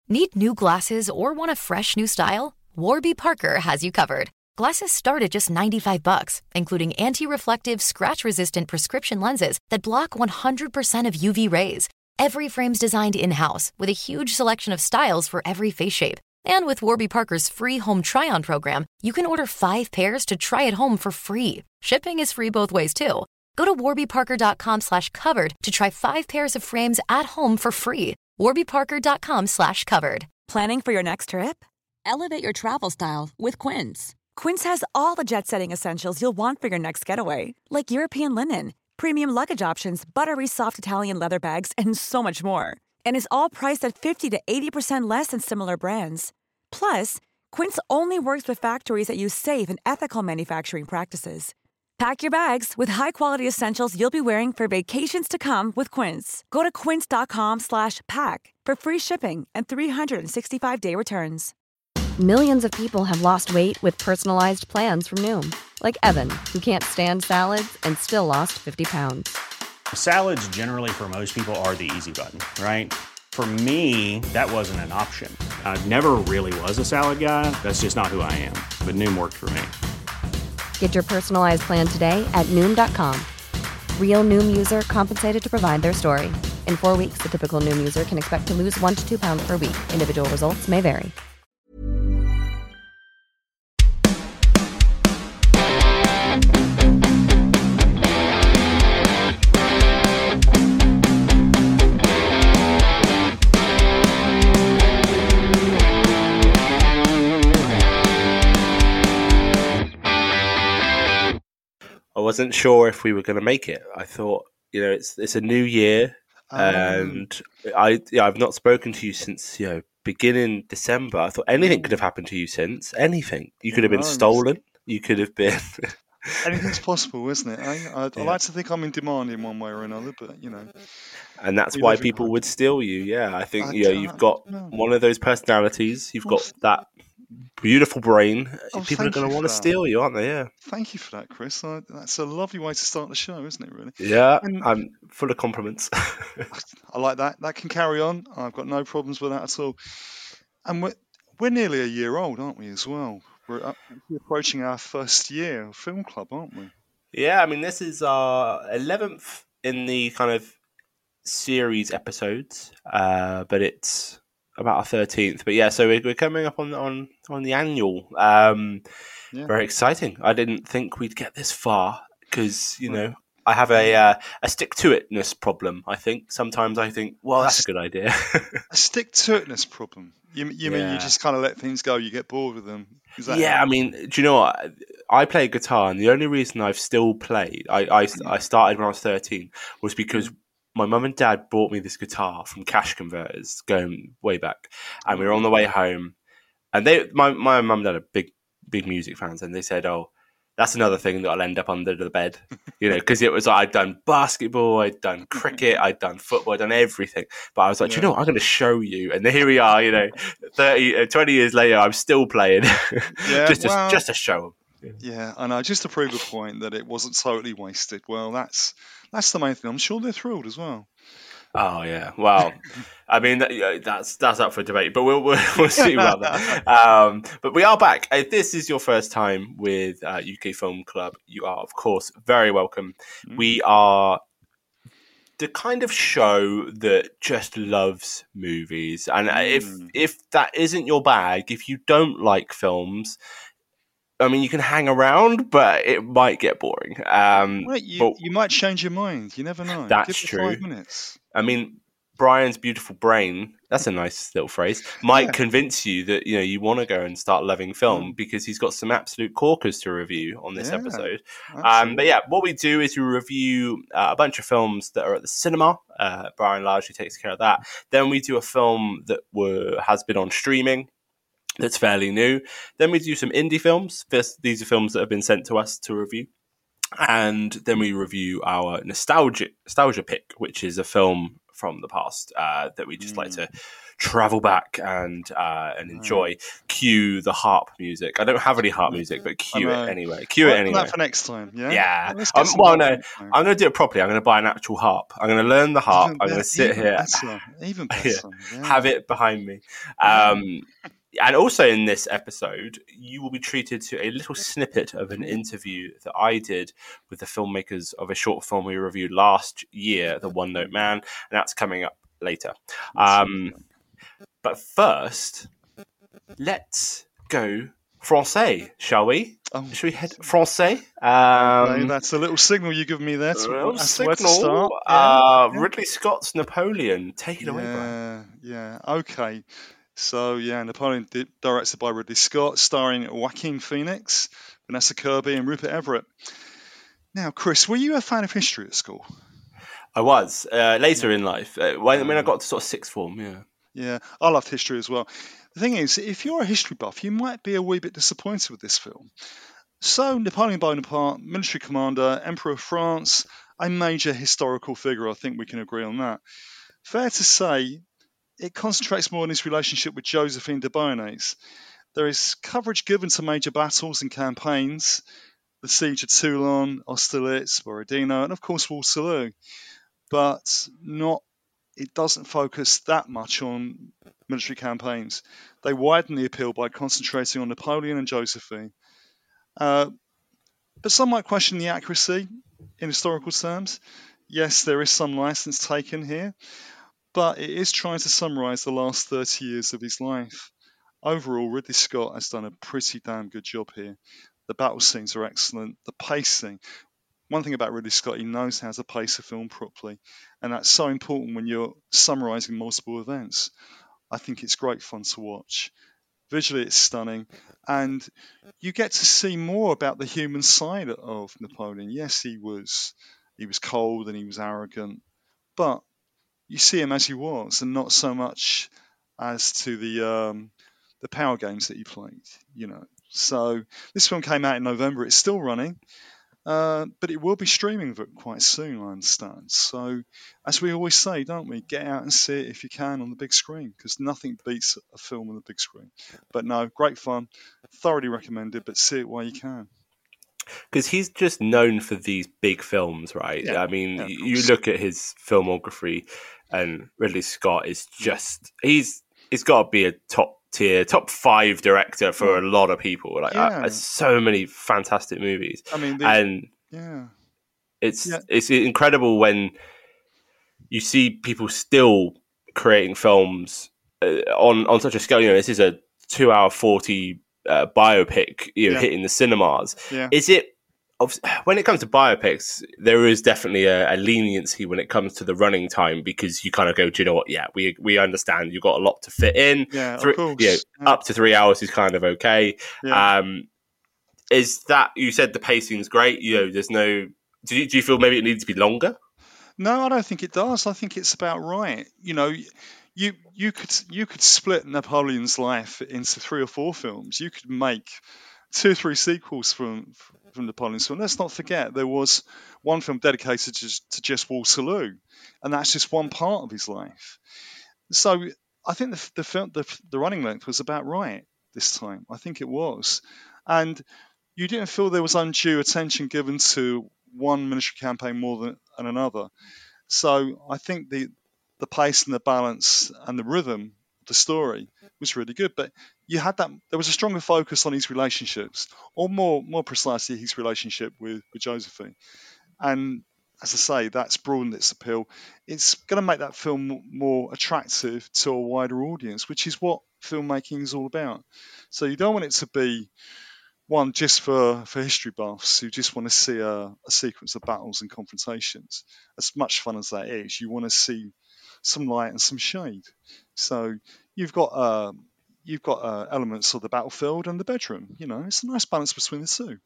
Need new glasses or want a fresh new style? Warby Parker has you covered. Glasses start at just $95, including anti-reflective, scratch-resistant prescription lenses that block 100% of UV rays. Every frame's designed in-house with a huge selection of styles for every face shape. And with Warby Parker's free home try-on program, you can order 5 pairs to try at home for free. Shipping is free both ways, too. Go to warbyparker.com/covered to try 5 pairs of frames at home for free. warbyparker.com/covered. Planning for your next trip? Elevate your travel style with Quince. Quince has all the jet-setting essentials you'll want for your next getaway, like European linen, premium luggage options, buttery soft Italian leather bags, and so much more. And is all priced at 50 to 80% less than similar brands. Plus, Quince only works with factories that use safe and ethical manufacturing practices. Pack your bags with high-quality essentials you'll be wearing for vacations to come with Quince. Go to quince.com/pack for free shipping and 365-day returns. Millions of people have lost weight with personalized plans from Noom. Like Evan, who can't stand salads and still lost 50 pounds. Salads generally for most people are the easy button, right? For me, that wasn't an option. I never really was a salad guy. That's just not who I am. But Noom worked for me. Get your personalized plan today at Noom.com. Real Noom user compensated to provide their story. In 4 weeks, the typical Noom user can expect to lose 1 to 2 pounds per week. Individual results may vary. I wasn't sure if we were going to make it. I thought, it's a new year, and I've not spoken to you since beginning December. I thought anything could have happened to you since. Anything. You could have been stolen. You could have been. Anything's possible, isn't it? I like to think I'm in demand in one way or another, but And that's why people would steal you. Yeah, I think you've got one of those personalities. You've got that beautiful brain. People are going to want to steal you, aren't they? Yeah. Thank you for that, Chris. That's a lovely way to start the show, isn't it, really? Yeah, I'm full of compliments. I like that. That can carry on. I've got no problems with that at all. And we're nearly a year old, aren't we, as well? We're approaching our first year of Film Club, aren't we? Yeah, I mean, this is our 11th in the kind of series episodes, but it's about our 13th. But yeah, so we're coming up on the annual. Very exciting. I didn't think we'd get this far because, I have a stick-to-itness problem, I think. Sometimes I think, well, that's a good idea. A stick-to-itness problem? You mean you just kind of let things go, you get bored with them? I mean, do you know what? I play guitar, and the only reason I've still played, I started when I was 13, was because my mum and dad bought me this guitar from Cash Converters, going way back, and we were on the way home, and my mum and dad are big music fans, and they said, "Oh, that's another thing that'll end up under the bed," because it was like I'd done basketball, I'd done cricket, I'd done football, I'd done everything. But I was like, you know what? I'm going to show you. And here we are, 20 years later, I'm still playing, just to show them. Yeah, I know. Just to prove a point that it wasn't totally wasted. Well, that's the main thing. I'm sure they're thrilled as well. Oh yeah, well, I mean that's up for debate, but we'll see about that. But we are back. If this is your first time with UK Film Club, you are of course very welcome. We are the kind of show that just loves movies, and if that isn't your bag, if you don't like films, I mean, you can hang around, but it might get boring. You might change your mind. You never know. That's Give it true. 5 minutes. I mean, Brian's beautiful brain, that's a nice little phrase, might convince you that you want to go and start loving film because he's got some absolute corkers to review on this episode. But yeah, what we do is we review a bunch of films that are at the cinema. Brian largely takes care of that. Then we do a film that has been on streaming that's fairly new. Then we do some indie films. These are films that have been sent to us to review. And then we review our nostalgia pick, which is a film from the past that we just like to travel back and enjoy. cue the harp music. I don't have any harp music, but cue it anyway. That for next time, yeah? Yeah. Let's get some Well, harp no, next time. I'm going to do it properly. I'm going to buy an actual harp. I'm going to learn the harp. I'm going to sit here, Even better. Yeah. have it behind me. And also in this episode, you will be treated to a little snippet of an interview that I did with the filmmakers of a short film we reviewed last year, The One Note Man, and that's coming up later. But first, let's go français, shall we? Shall we head français? That's a little signal you give me there. That's where to start. Ridley Scott's Napoleon. Take it away, Brian. Yeah, okay. So, Napoleon, directed by Ridley Scott, starring Joaquin Phoenix, Vanessa Kirby, and Rupert Everett. Now, Chris, were you a fan of history at school? I was, later in life. When I got to sort of sixth form, Yeah, I loved history as well. The thing is, if you're a history buff, you might be a wee bit disappointed with this film. So, Napoleon Bonaparte, military commander, Emperor of France, a major historical figure, I think we can agree on that. Fair to say, it concentrates more on his relationship with Josephine de Beauharnais. There is coverage given to major battles and campaigns, the siege of Toulon, Austerlitz, Borodino, and of course Waterloo, but it doesn't focus that much on military campaigns. They widen the appeal by concentrating on Napoleon and Josephine. But some might question the accuracy in historical terms. Yes, there is some license taken here, but it is trying to summarise the last 30 years of his life. Overall, Ridley Scott has done a pretty damn good job here. The battle scenes are excellent. The pacing. One thing about Ridley Scott, he knows how to pace a film properly, and that's so important when you're summarising multiple events. I think it's great fun to watch. Visually, it's stunning, and you get to see more about the human side of Napoleon. Yes, he was cold and he was arrogant, but you see him as he was, and not so much as to the power games that he played. So this film came out in November. It's still running, but it will be streaming quite soon, I understand. So, as we always say, don't we? Get out and see it if you can on the big screen, because nothing beats a film on the big screen. But no, great fun, thoroughly recommended. But see it while you can. Because he's just known for these big films, right? Yeah, I mean, you look at his filmography, and Ridley Scott is just—he's got to be a top 5 director for a lot of people. So many fantastic movies. I mean, it's incredible when you see people still creating films on such a scale. This is a 2-hour 40 biopic, hitting the cinemas. Yeah. Is it? When it comes to biopics, there is definitely a leniency when it comes to the running time, because you kind of go, do you know what? Yeah, we understand you've got a lot to fit in. Yeah, of course. Up to 3 hours is kind of okay. Yeah. Is that, you said the pacing's great? There's no. Do you feel maybe it needs to be longer? No, I don't think it does. I think it's about right. You could split Napoleon's life into 3 or 4 films. You could make 2 or 3 sequels from Napoleon's film. Let's not forget there was one film dedicated to just Waterloo, and that's just one part of his life. So I think the running length was about right this time. I think it was, and you didn't feel there was undue attention given to one military campaign more than another. So I think the pace and the balance and the rhythm of the story was really good. But you had that, there was a stronger focus on his relationships, or more precisely his relationship with Josephine. And as I say, that's broadened its appeal. It's going to make that film more attractive to a wider audience, which is what filmmaking is all about. So you don't want it to be one just for history buffs who just want to see a sequence of battles and confrontations. As much fun as that is, you want to see some light and some shade. So you've got elements of the battlefield and the bedroom. It's a nice balance between the two.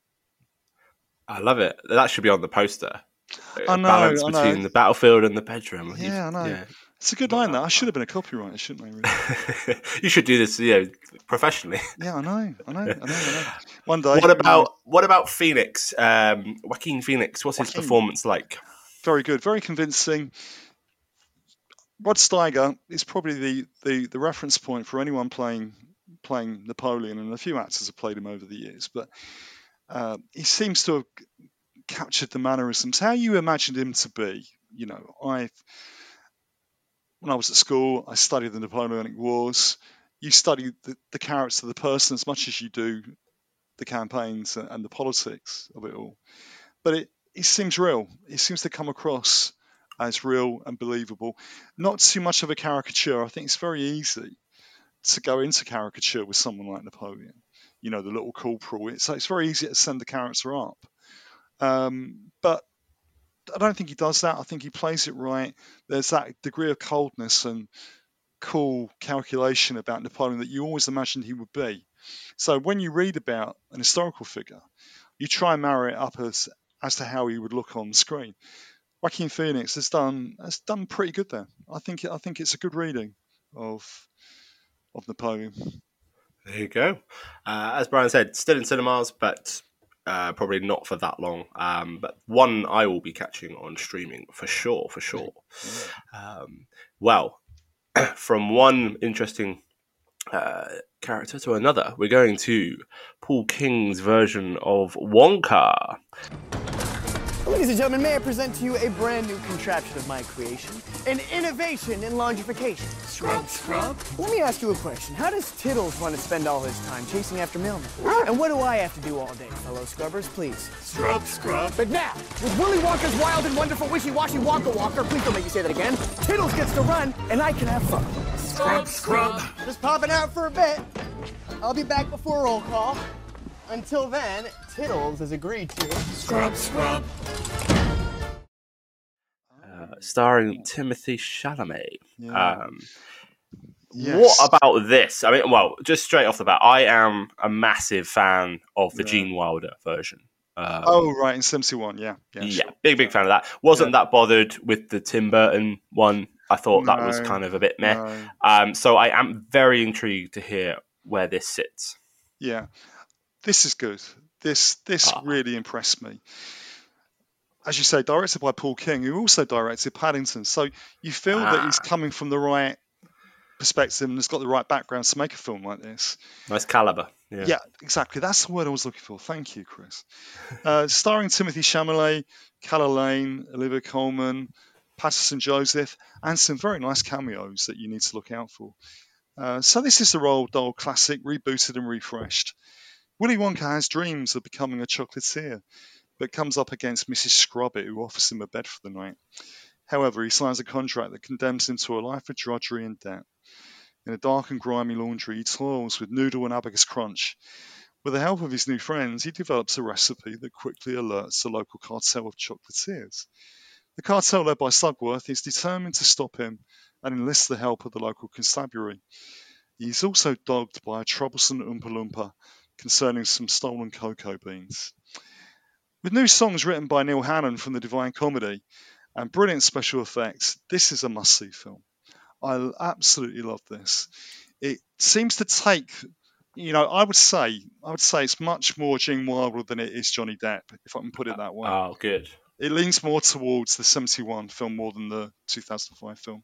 I love it. That should be on the poster. I know. Balance between the battlefield and the bedroom. Yeah, I know. Yeah. It's a good line, that. I should have been a copywriter, shouldn't I? Really? You should do this, professionally. Yeah, I know. One day. What about Phoenix? Joaquin Phoenix. What's his performance like? Very good, very convincing. Rod Steiger is probably the reference point for anyone playing playing Napoleon, and a few actors have played him over the years, but he seems to have captured the mannerisms, how you imagined him to be. When I was at school, I studied the Napoleonic Wars. You study the character of the person as much as you do the campaigns and the politics of it all. But it seems real. It seems to come across as real and believable. Not too much of a caricature. I think it's very easy to go into caricature with someone like Napoleon. The little corporal. So it's very easy to send the character up. But I don't think he does that. I think he plays it right. There's that degree of coldness and cool calculation about Napoleon that you always imagined he would be. So when you read about an historical figure, you try and marry it up as to how he would look on screen. Joaquin Phoenix has done pretty good there. I think it's a good reading of Napoleon. There you go. As Brian said, still in cinemas, but probably not for that long. But one I will be catching on streaming for sure. Well, from one interesting character to another, we're going to Paul King's version of Wonka. Ladies and gentlemen, may I present to you a brand new contraption of my creation, an innovation in longification. Scrub? Let me ask you a question. How does Tiddles want to spend all his time chasing after mailmen? And what do I have to do all day, fellow scrubbers, please? Scrub. But now, with Willy Wonka's wild and wonderful wishy-washy Wonka Walker, please don't make me say that again, Tiddles gets to run, and I can have fun. Scrub. Just popping out for a bit. I'll be back before roll call. Until then, Tiddles has agreed to Scrub. Starring Timothy Chalamet. Yeah. Yes. What about this? I mean, well, just straight off the bat, I am a massive fan of the Gene Wilder version. Right, in 71, yeah. Yeah, sure. Big fan of that. Wasn't that bothered with the Tim Burton one. I thought that was kind of a bit meh. No. So I am very intrigued to hear where this sits. Yeah, this is good. This really impressed me. As you say, directed by Paul King, who also directed Paddington. So you feel that he's coming from the right perspective and has got the right background to make a film like this. Nice caliber. Yeah, exactly. That's the word I was looking for. Thank you, Chris. Starring Timothy Chalamet, Calla Lane, Olivia Colman, Patterson Joseph, and some very nice cameos that you need to look out for. So this is the Roald Dahl classic, rebooted and refreshed. Willy Wonka has dreams of becoming a chocolatier, but comes up against Mrs. Scrubbit, who offers him a bed for the night. However, he signs a contract that condemns him to a life of drudgery and debt. In a dark and grimy laundry, he toils with Noodle and Abacus Crunch. With the help of his new friends, he develops a recipe that quickly alerts the local cartel of chocolatiers. The cartel, led by Slugworth, is determined to stop him and enlists the help of the local constabulary. He is also dogged by a troublesome Oompa Loompa concerning some stolen cocoa beans. With new songs written by Neil Hannon from the Divine Comedy and brilliant special effects, this is a must-see film. I absolutely love this. It seems to take, I would say it's much more Gene Wilder than it is Johnny Depp, if I can put it that way. Oh, good. It leans more towards the 71 film more than the 2005 film.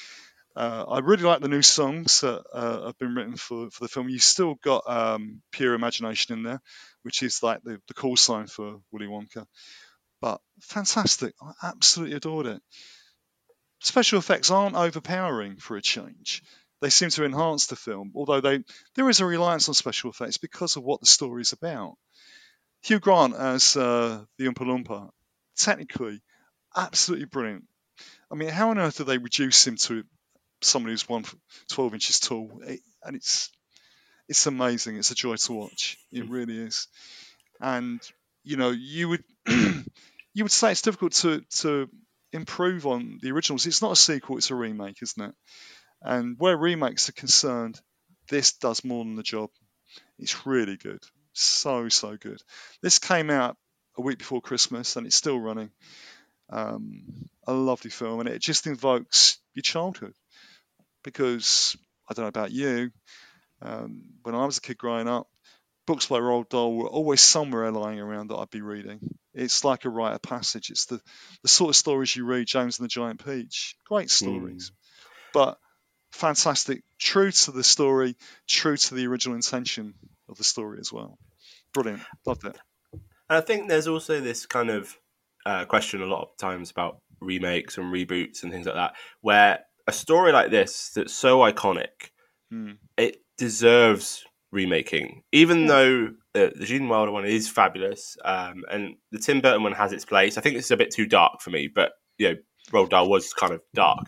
I really like the new songs that have been written for the film. You've still got Pure Imagination in there, which is like the call sign for Willy Wonka. But fantastic. I absolutely adored it. Special effects aren't overpowering for a change. They seem to enhance the film, although there is a reliance on special effects because of what the story is about. Hugh Grant as the Oompa Loompa, technically, absolutely brilliant. I mean, how on earth do they reduce him to someone who's 12 inches tall? And it's amazing. It's a joy to watch. It really is. And you would you would say it's difficult to improve on the originals. It's not a sequel; it's a remake, isn't it? And where remakes are concerned, this does more than the job. It's really good. So good. This came out a week before Christmas, and it's still running. A lovely film, and it just invokes your childhood. Because I don't know about you, when I was a kid growing up, books by Roald Dahl were always somewhere lying around that I'd be reading. It's like a rite of passage. It's the sort of stories you read, James and the Giant Peach. Great stories. But fantastic, true to the story, true to the original intention of the story as well. Brilliant, loved it. And I think there's also this kind of question a lot of times about remakes and reboots and things like that, where a story like this that's so iconic, it deserves remaking, even though the Gene Wilder one is fabulous, and the Tim Burton one has its place. I think it's a bit too dark for me, but Roald Dahl was kind of dark.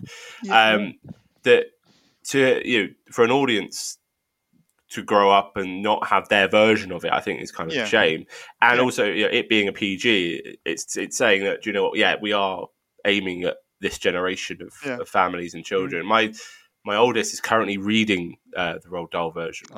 That for an audience to grow up and not have their version of it, I think is kind of a shame. And also, it being a PG, it's saying that, do you know what? Yeah, we are aiming at this generation of families and children. My oldest is currently reading the Roald Dahl version,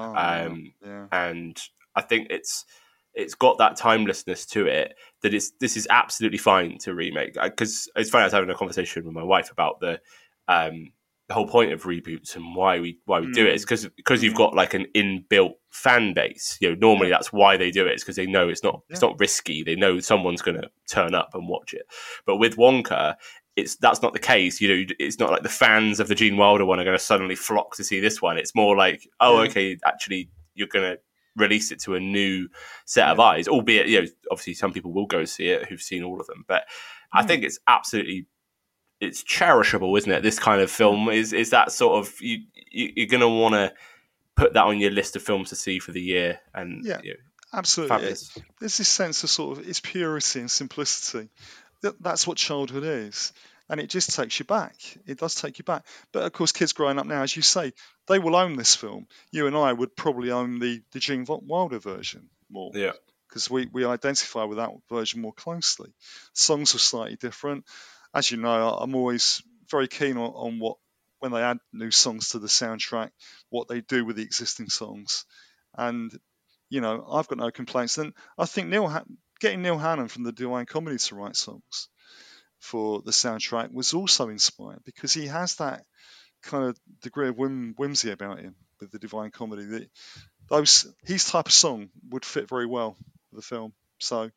and I think it's got that timelessness to it that this is absolutely fine to remake. Because it's funny, I was having a conversation with my wife about the whole point of reboots and why we do it is because you've got like an inbuilt fan base. Normally that's why they do it. It's because they know it's not risky. They know someone's going to turn up and watch it. But with Wonka, that's not the case. It's not like the fans of the Gene Wilder one are going to suddenly flock to see this one. It's more like, okay, actually you're going to release it to a new set of eyes, albeit obviously some people will go see it who've seen all of them. But I think it's absolutely. It's cherishable, isn't it? This kind of film is that sort of you're going to want to put that on your list of films to see for the year, and absolutely. There's this sense of sort of its purity and simplicity. That's what childhood is, and it just takes you back. It does take you back. But of course, kids growing up now, as you say, they will own this film. You and I would probably own the Gene Wilder version more, because we identify with that version more closely. Songs are slightly different. As you know, I'm always very keen on when they add new songs to the soundtrack, what they do with the existing songs. And, I've got no complaints. And I think getting Neil Hannon from the Divine Comedy to write songs for the soundtrack was also inspired, because he has that kind of degree of whimsy about him with the Divine Comedy. His type of song would fit very well with the film. So,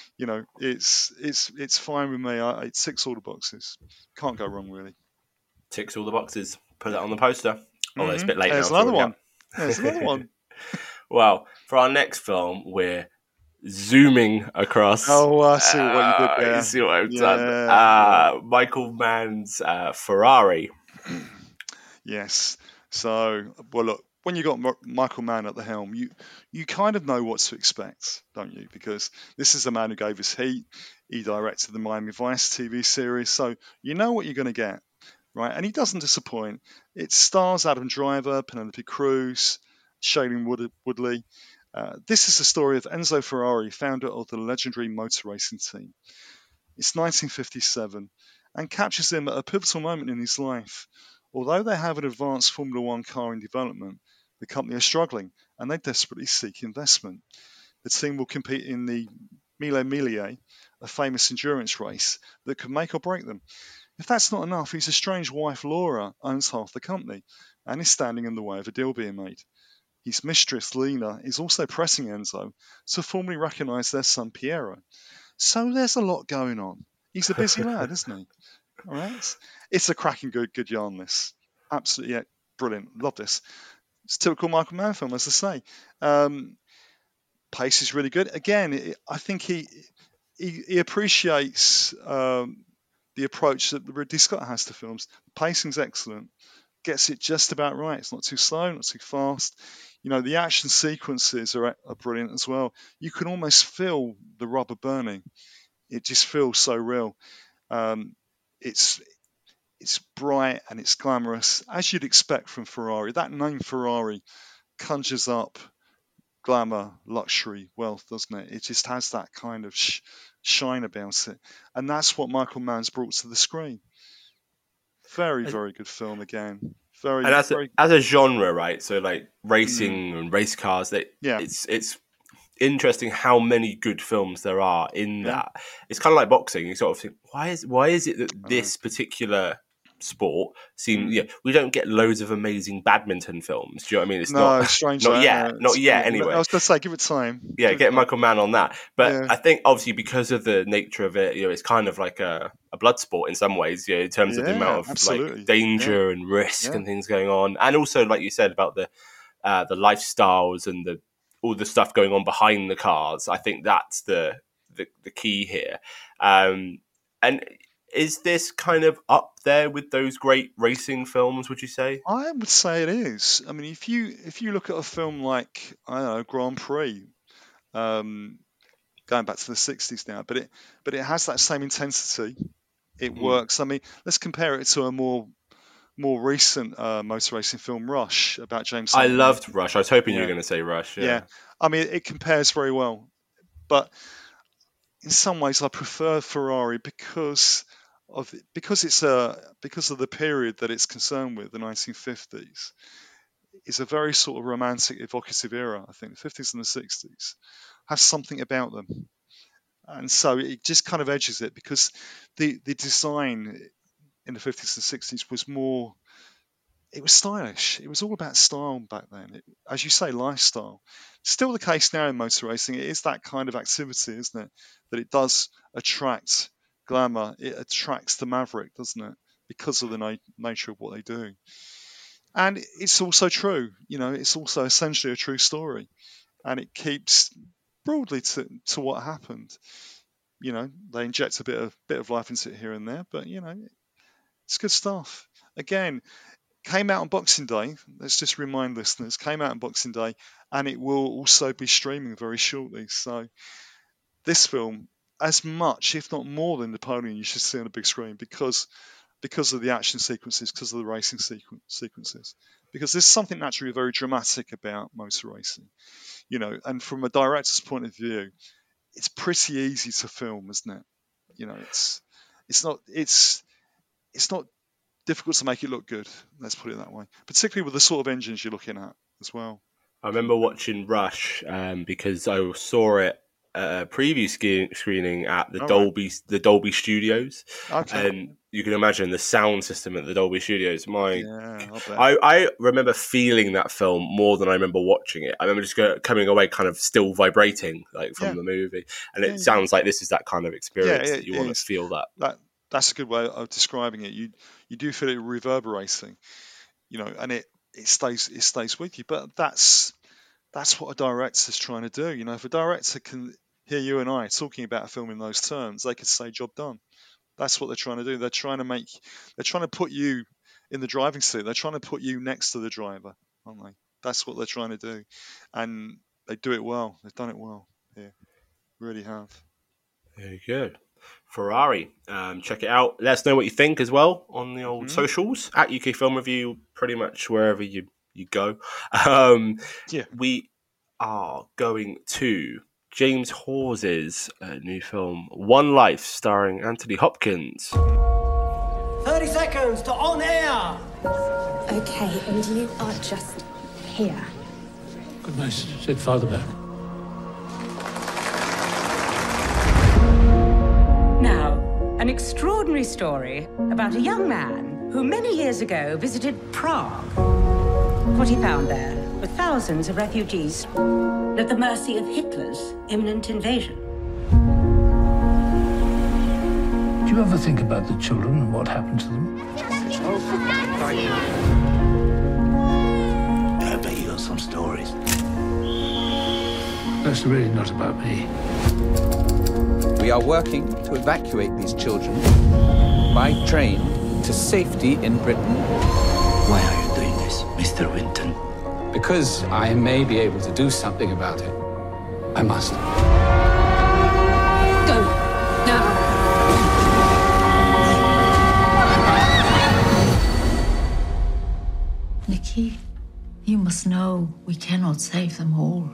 it's fine with me. It ticks all the boxes. Can't go wrong, really. Ticks all the boxes. Put it on the poster. Oh, it's a bit late now. There's another one. There's another one. Well, for our next film, we're zooming across. Oh, I see what you did there. You see what I've done. Michael Mann's Ferrari. Yes. So, well, look, when you got Michael Mann at the helm, you kind of know what to expect, don't you? Because this is the man who gave us Heat. He directed the Miami Vice TV series, so you know what you're going to get, right? And he doesn't disappoint. It stars Adam Driver, Penelope Cruz, Shailene Woodley. This is the story of Enzo Ferrari, founder of the legendary motor racing team. It's 1957 and captures him at a pivotal moment in his life. Although they have an advanced Formula One car in development, the company is struggling and they desperately seek investment. The team will compete in the Mille Miglia, a famous endurance race that could make or break them. If that's not enough, his estranged wife Laura owns half the company and is standing in the way of a deal being made. His mistress Lena is also pressing Enzo to formally recognise their son Piero. So there's a lot going on. He's a busy lad, isn't he? All right. It's a cracking good yarn, this. Absolutely brilliant. Love this. It's a typical Michael Mann film, as I say. Pace is really good. Again, I think he appreciates the approach that Ridley Scott has to films. The pacing's excellent. Gets it just about right. It's not too slow, not too fast. The action sequences are brilliant as well. You can almost feel the rubber burning. It just feels so real. It's bright and it's glamorous, as you'd expect from Ferrari. That name Ferrari conjures up glamour, luxury, wealth, doesn't it? It just has that kind of shine about it. And that's what Michael Mann's brought to the screen. Very, very good film again. Very, and very as a genre, right? So like racing and race cars, it's interesting how many good films there are in that. It's kind of like boxing. You sort of think, why is it that this particular sport. We don't get loads of amazing badminton films. Do you know what I mean? It's No, strange. not yet. Not yet, anyway. I was going to say, give it time. Yeah, get Michael Mann on that. But Yeah. I think, obviously, because of the nature of it, it's kind of like a blood sport in some ways, in terms of the amount of like danger and risk and things going on. And also, like you said, about the lifestyles and all the stuff going on behind the cars. I think that's the key here. And is this kind of up there with those great racing films, would you say? I would say it is. I mean, if you look at a film like, I don't know, Grand Prix, going back to the 60s now, but it has that same intensity. It works. I mean, let's compare it to a more recent motor racing film, Rush, about James Hunt. I loved Rush. I was hoping you were going to say Rush. Yeah. I mean, it compares very well. But in some ways, I prefer Ferrari because of the period that it's concerned with, the 1950s. It's a very sort of romantic, evocative era. I think the 50s and the 60s have something about them, and so it just kind of edges it, because the design in the 50s and 60s was more. It was stylish. It was all about style back then. As you say, lifestyle. Still the case now in motor racing. It is that kind of activity, isn't it? That it does attract glamour. It attracts the maverick, doesn't it? Because of the nature of what they do. And it's also true. It's also essentially a true story. And it keeps broadly to what happened. They inject a bit of life into it here and there, but it's good stuff. Again, came out on Boxing Day. Let's just remind listeners, came out on Boxing Day, and it will also be streaming very shortly. So this film, as much, if not more than Napoleon, you should see on a big screen because of the action sequences, because of the racing sequences. Because there's something naturally very dramatic about motor racing. And from a director's point of view, it's pretty easy to film, isn't it? It's not difficult to make it look good, let's put it that way. Particularly with the sort of engines you're looking at as well. I remember watching Rush because I saw it at a preview screening at the Dolby Studios. Okay. And you can imagine the sound system at the Dolby Studios. I remember feeling that film more than I remember watching it. I remember just coming away kind of still vibrating from the movie. And it sounds like this is that kind of experience that you want to feel that. That's a good way of describing it. You do feel it reverberating, and it stays with you. But that's what a director's trying to do. If a director can hear you and I talking about a film in those terms, they could say job done. That's what they're trying to do. They're trying to put you in the driving seat. They're trying to put you next to the driver, aren't they? That's what they're trying to do, and they do it well. They've done it well here, really have. There you go. Ferrari, check it out. Let us know what you think as well on the old socials at UK Film Review, pretty much wherever you go. We are going to James Hawes's new film, One Life, starring Anthony Hopkins. 30 seconds to on air. Okay, and you are just here. Good night, said Father Bear. Now, an extraordinary story about a young man who many years ago visited Prague. What he found there were thousands of refugees at the mercy of Hitler's imminent invasion. Do you ever think about the children and what happened to them? I bet you got some stories. That's really not about me. We are working to evacuate these children by train to safety in Britain. Why are you doing this, Mr. Winton? Because I may be able to do something about it. I must. Go now. Nikki, you must know we cannot save them all.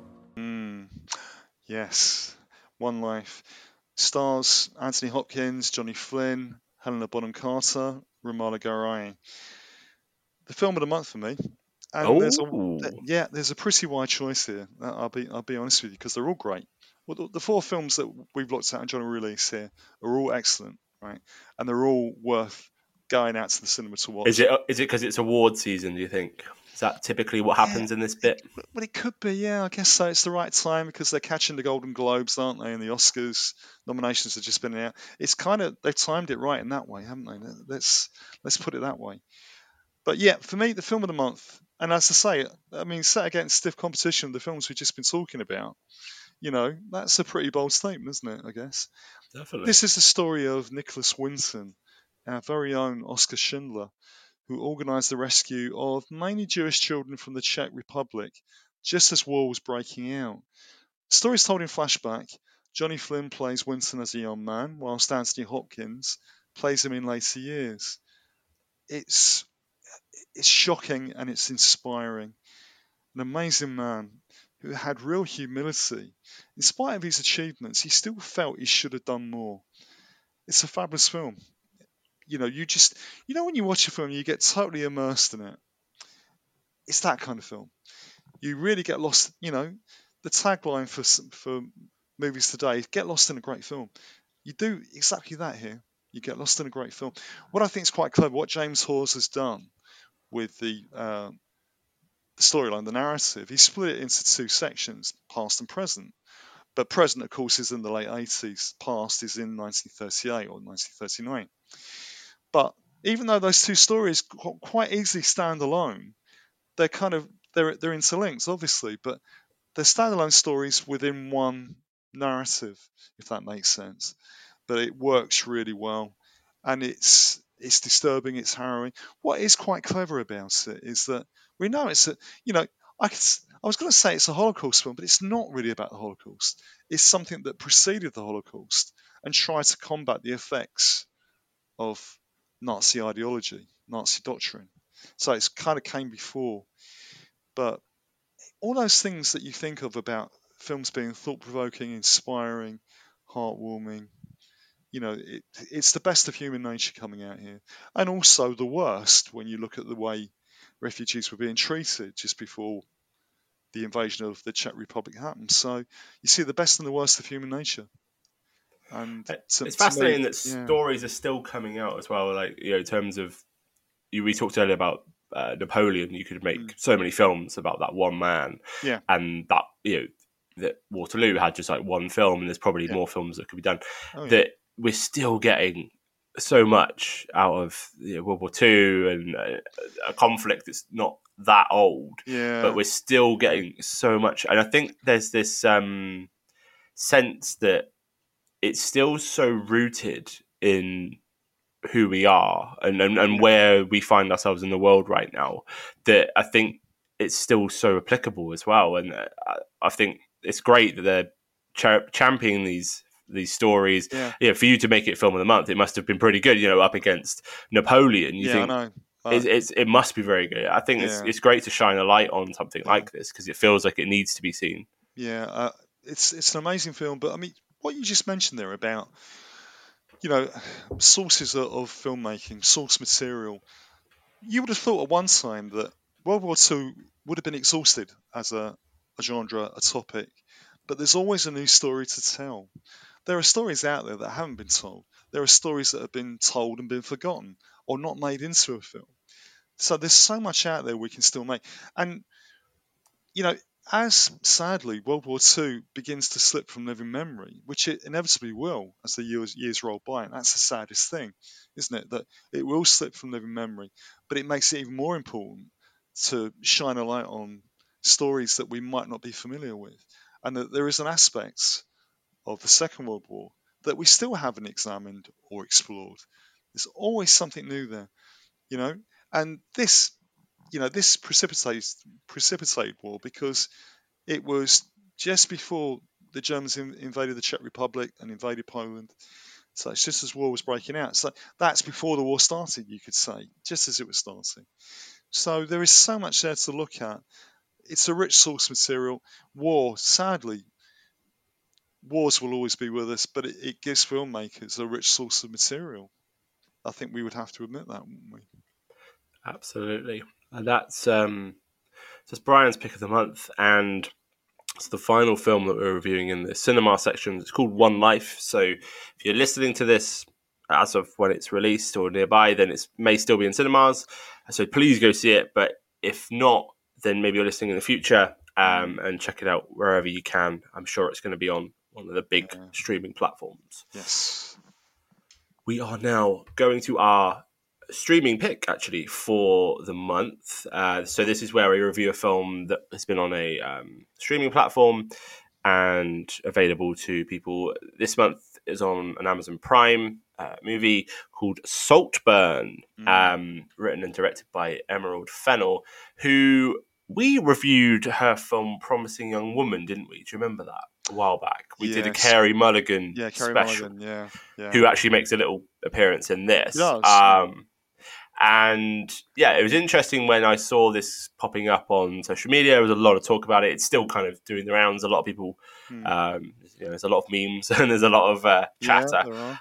Yes. One Life. Stars Anthony Hopkins, Johnny Flynn, Helena Bonham Carter, Romola Garai. The film of the month for me. And there's a pretty wide choice here. I'll be honest with you, because they're all great. Well, the four films that we've looked at and Johnny release here are all excellent, right? And they're all worth going out to the cinema to watch. Is it because it's award season, do you think? Is that typically what happens in this bit? Well, it could be, yeah. I guess so. It's the right time because they're catching the Golden Globes, aren't they? And the Oscars nominations have just been out. It's kind of, they've timed it right in that way, haven't they? Let's put it that way. But yeah, for me, the film of the month, and as I say, I mean, set against stiff competition of the films we've just been talking about, that's a pretty bold statement, isn't it, I guess? Definitely. This is the story of Nicholas Winton, our very own Oskar Schindler, who organised the rescue of mainly Jewish children from the Czech Republic just as war was breaking out. The story is told in flashback. Johnny Flynn plays Winton as a young man, whilst Anthony Hopkins plays him in later years. It's shocking and it's inspiring. An amazing man who had real humility. In spite of his achievements, he still felt he should have done more. It's a fabulous film. When you watch a film, you get totally immersed in it. It's that kind of film. You really get lost. The tagline for movies today is "Get lost in a great film." You do exactly that here. You get lost in a great film. What I think is quite clever, what James Hawes has done with the storyline, the narrative, he split it into two sections, past and present. But present, of course, is in the late 80s. Past is in 1938 or 1939. But even though those two stories quite easily stand alone, they're they're interlinked, obviously, but they're standalone stories within one narrative, if that makes sense. But it works really well, and it's disturbing, it's harrowing. What is quite clever about it is that we know it's I was going to say it's a Holocaust film, but it's not really about the Holocaust. It's something that preceded the Holocaust and tried to combat the effects of Nazi ideology, Nazi doctrine. So it's kind of came before. But all those things that you think of about films being thought-provoking, inspiring, heartwarming, it's the best of human nature coming out here. And also the worst when you look at the way refugees were being treated just before the invasion of the Czech Republic happened. So you see the best and the worst of human nature. And it's fascinating that stories are still coming out as well. Like, in terms of, we talked earlier about Napoleon. You could make so many films about that one man. Yeah. And that, that Waterloo had just like one film, and there's probably more films that could be done. That we're still getting so much out of World War II and a conflict that's not that old. Yeah. But we're still getting so much. And I think there's this sense that it's still so rooted in who we are and where we find ourselves in the world right now that I think it's still so applicable as well. And I think it's great that they're championing these stories. Yeah. For you to make it film of the month, it must have been pretty good. Up against Napoleon. I know. It must be very good. I think it's great to shine a light on something like this because it feels like it needs to be seen. Yeah, it's an amazing film. But I mean, what you just mentioned there about sources of filmmaking, source material, you would have thought at one time that World War II would have been exhausted as a genre, a topic, but there's always a new story to tell. There are stories out there that haven't been told. There are stories that have been told and been forgotten or not made into a film. So there's so much out there we can still make. And, as sadly World War II begins to slip from living memory, which it inevitably will as the years roll by, and that's the saddest thing, isn't it? That it will slip from living memory, but it makes it even more important to shine a light on stories that we might not be familiar with, and that there is an aspect of the Second World War that we still haven't examined or explored. There's always something new there, and this precipitated war because it was just before the Germans invaded the Czech Republic and invaded Poland. So it's just as war was breaking out. So that's before the war started, you could say, just as it was starting. So there is so much there to look at. It's a rich source material. War, sadly, wars will always be with us, but it gives filmmakers a rich source of material. I think we would have to admit that, wouldn't we? Absolutely. And that's Brian's pick of the month, and it's the final film that we're reviewing in the cinema section. It's called One Life. So if you're listening to this as of when it's released or nearby, then it may still be in cinemas. So please go see it. But if not, then maybe you're listening in the future and check it out wherever you can. I'm sure it's going to be on one of the big streaming platforms. Yes. We are now going to our streaming pick, actually, for the month. So this is where we review a film that has been on a streaming platform and available to people. This month is on an Amazon Prime movie called Saltburn, written and directed by Emerald Fennell, who we reviewed her film Promising Young Woman, didn't we? Do you remember that? A while back. We did a Carey Mulligan special, who actually makes a little appearance in this. And yeah, it was interesting when I saw this popping up on social media. There was a lot of talk about it. It's still kind of doing the rounds. A lot of people, there's a lot of memes and there's a lot of chatter.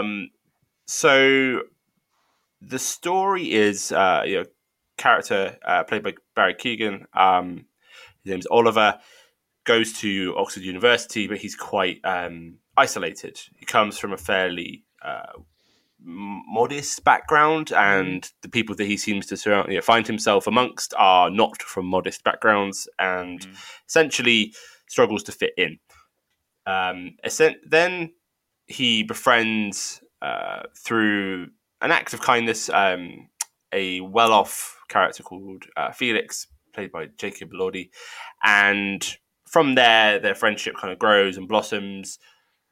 So the story is, character played by Barry Keoghan. His name's Oliver. Goes to Oxford University, but he's quite isolated. He comes from a fairly modest background, and the people that he seems to find himself amongst are not from modest backgrounds, and essentially struggles to fit in. Then he befriends, through an act of kindness, a well-off character called Felix, played by Jacob Elordi, and from there, their friendship kind of grows and blossoms,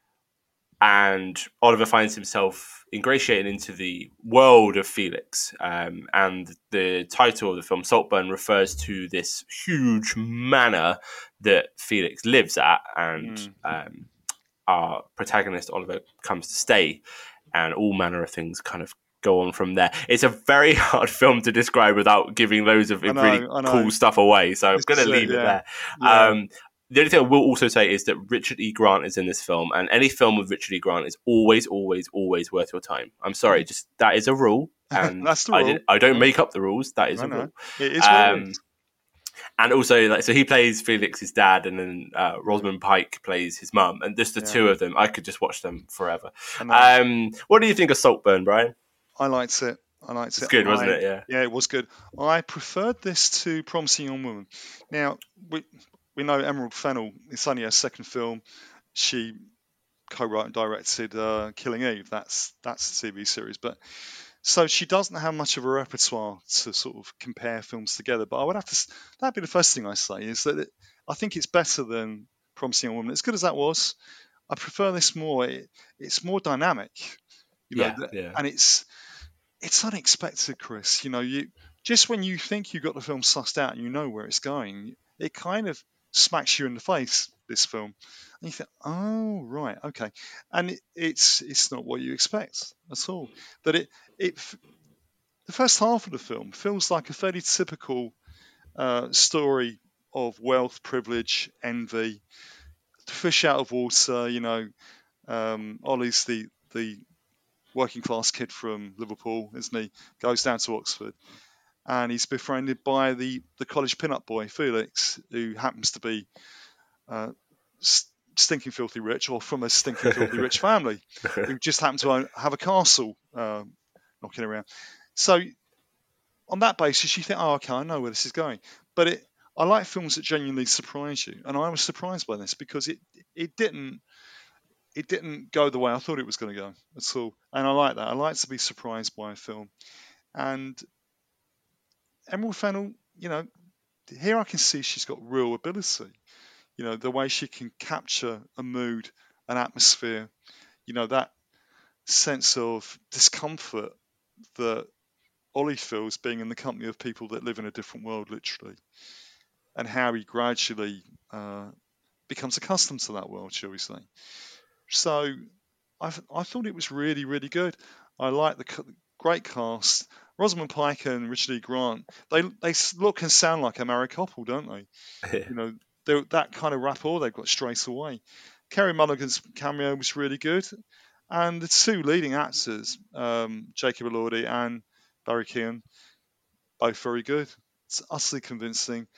and Oliver finds himself ingratiated into the world of Felix. And the title of the film, Saltburn, refers to this huge manor that Felix lives at, and our protagonist, Oliver, comes to stay, and all manner of things kind of go on from there. It's a very hard film to describe without giving loads of really cool stuff away, so I'm going to leave it there. The only thing I will also say is that Richard E. Grant is in this film, and any film with Richard E. Grant is always, always, always worth your time. I'm sorry, just that is a rule, and that's the rule. I don't make up the rules. That is a rule. It is what it is. And also, so he plays Felix's dad, and then Rosamund Pike plays his mum, and just the two of them, I could just watch them forever. What do you think of Saltburn, Brian? I liked it. It's good, wasn't it? Yeah, it was good. I preferred this to Promising Young Woman. Now, we know Emerald Fennell, it's only her second film. She co-wrote and directed Killing Eve. That's the TV series. But so she doesn't have much of a repertoire to sort of compare films together. But I would have to, that'd be the first thing I say, is that I think it's better than Promising Young Woman. As good as that was, I prefer this more. It's more dynamic. And it's unexpected, Chris. You just when you think you got the film sussed out and you know where it's going, it kind of smacks you in the face, this film, and you think, oh right, okay, and it's not what you expect at all. That the first half of the film feels like a fairly typical story of wealth, privilege, envy, fish out of water. Ollie's the working class kid from Liverpool, isn't he? Goes down to Oxford, and he's befriended by the college pin-up boy, Felix, who happens to be stinking filthy rich, or from a stinking filthy rich family, who just happen to have a castle knocking around. So on that basis, you think, oh, okay, I know where this is going. But I like films that genuinely surprise you, and I was surprised by this because it didn't go the way I thought it was going to go at all. And I like that. I like to be surprised by a film. And Emerald Fennell, here I can see she's got real ability. The way she can capture a mood, an atmosphere, that sense of discomfort that Ollie feels being in the company of people that live in a different world, literally, and how he gradually becomes accustomed to that world, shall we say. So I thought it was really, really good. I like the great cast. Rosamund Pike and Richard E. Grant, they look and sound like a married couple, don't they? That kind of rapport they've got straight away. Carey Mulligan's cameo was really good. And the two leading actors, Jacob Elordi and Barry Keoghan, both very good. It's utterly convincing.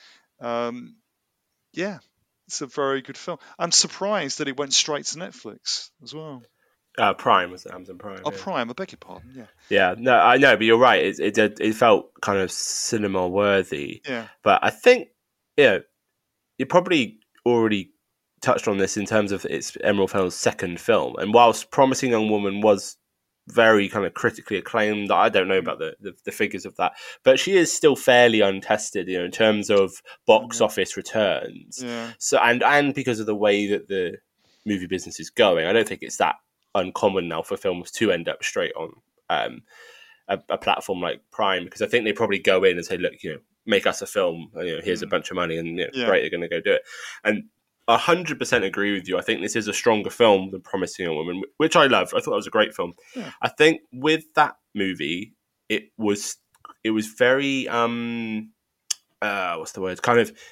It's a very good film. I'm surprised that it went straight to Netflix as well. Prime, was it Amazon Prime? Oh, Prime, I beg your pardon, yeah. Yeah, no, I know, but you're right. It felt kind of cinema worthy. Yeah. But I think, you probably already touched on this in terms of it's Emerald Fennell's second film. And whilst Promising Young Woman was very kind of critically acclaimed, I don't know about the figures of that, but she is still fairly untested, in terms of box office returns. Yeah. So and because of the way that the movie business is going, I don't think it's that uncommon now for films to end up straight on a platform like Prime, because I think they probably go in and say, look, make us a film, here's a bunch of money, and great, they're going to go do it. And 100% agree with you. I think this is a stronger film than Promising Young Woman, which I love. I thought it was a great film. Yeah. I think with that movie, it was very what's the word? Kind of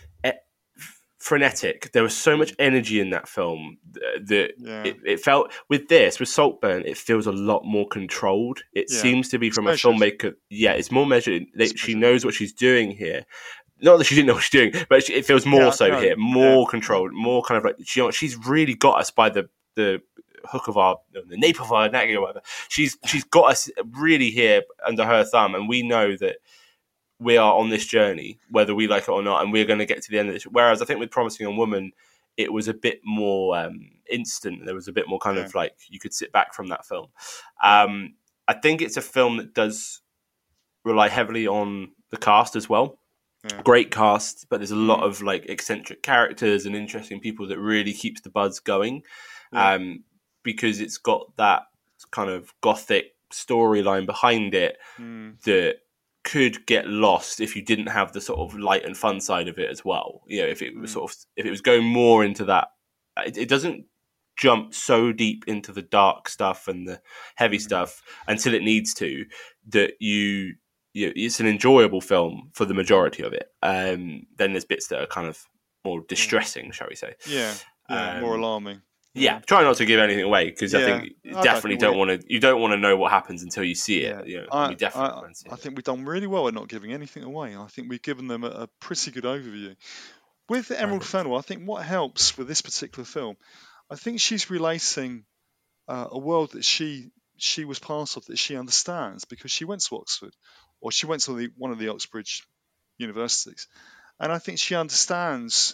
frenetic. There was so much energy in that film that it felt, with Saltburn, it feels a lot more controlled. It seems to be from a filmmaker. Yeah, it's more measured. She knows what she's doing here. Not that she didn't know what she's doing, but it feels more here, more controlled, more kind of like she's really got us by the hook of the nape of our neck or whatever. She's got us really here under her thumb, and we know that we are on this journey, whether we like it or not, and we're going to get to the end of this. Whereas I think with Promising Young Woman, it was a bit more instant. There was a bit more kind of like you could sit back from that film. I think it's a film that does rely heavily on the cast as well. Yeah. Great cast, but there's a lot of like eccentric characters and interesting people that really keeps the buzz going, because it's got that kind of gothic storyline behind it that could get lost if you didn't have the sort of light and fun side of it as well. If it was if it was going more into that, it doesn't jump so deep into the dark stuff and the heavy stuff until it needs to, that it's an enjoyable film for the majority of it. Then there's bits that are kind of more distressing, shall we say? More alarming. Yeah, try not to give anything away, because I think you definitely don't want to know what happens until you see it. We definitely want to see it. I think we've done really well at not giving anything away. I think we've given them a pretty good overview. With Emerald Fennell, I think what helps with this particular film, I think she's relating a world that she was part of, that she understands, because she went to Oxford, or she went to one of the Oxbridge universities, and I think she understands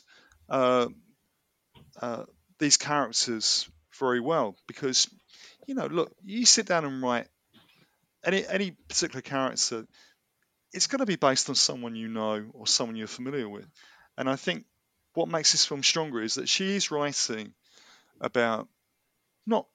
these characters very well, because look, you sit down and write any particular character, it's going to be based on someone you know or someone you're familiar with. And I think what makes this film stronger is that she is writing about not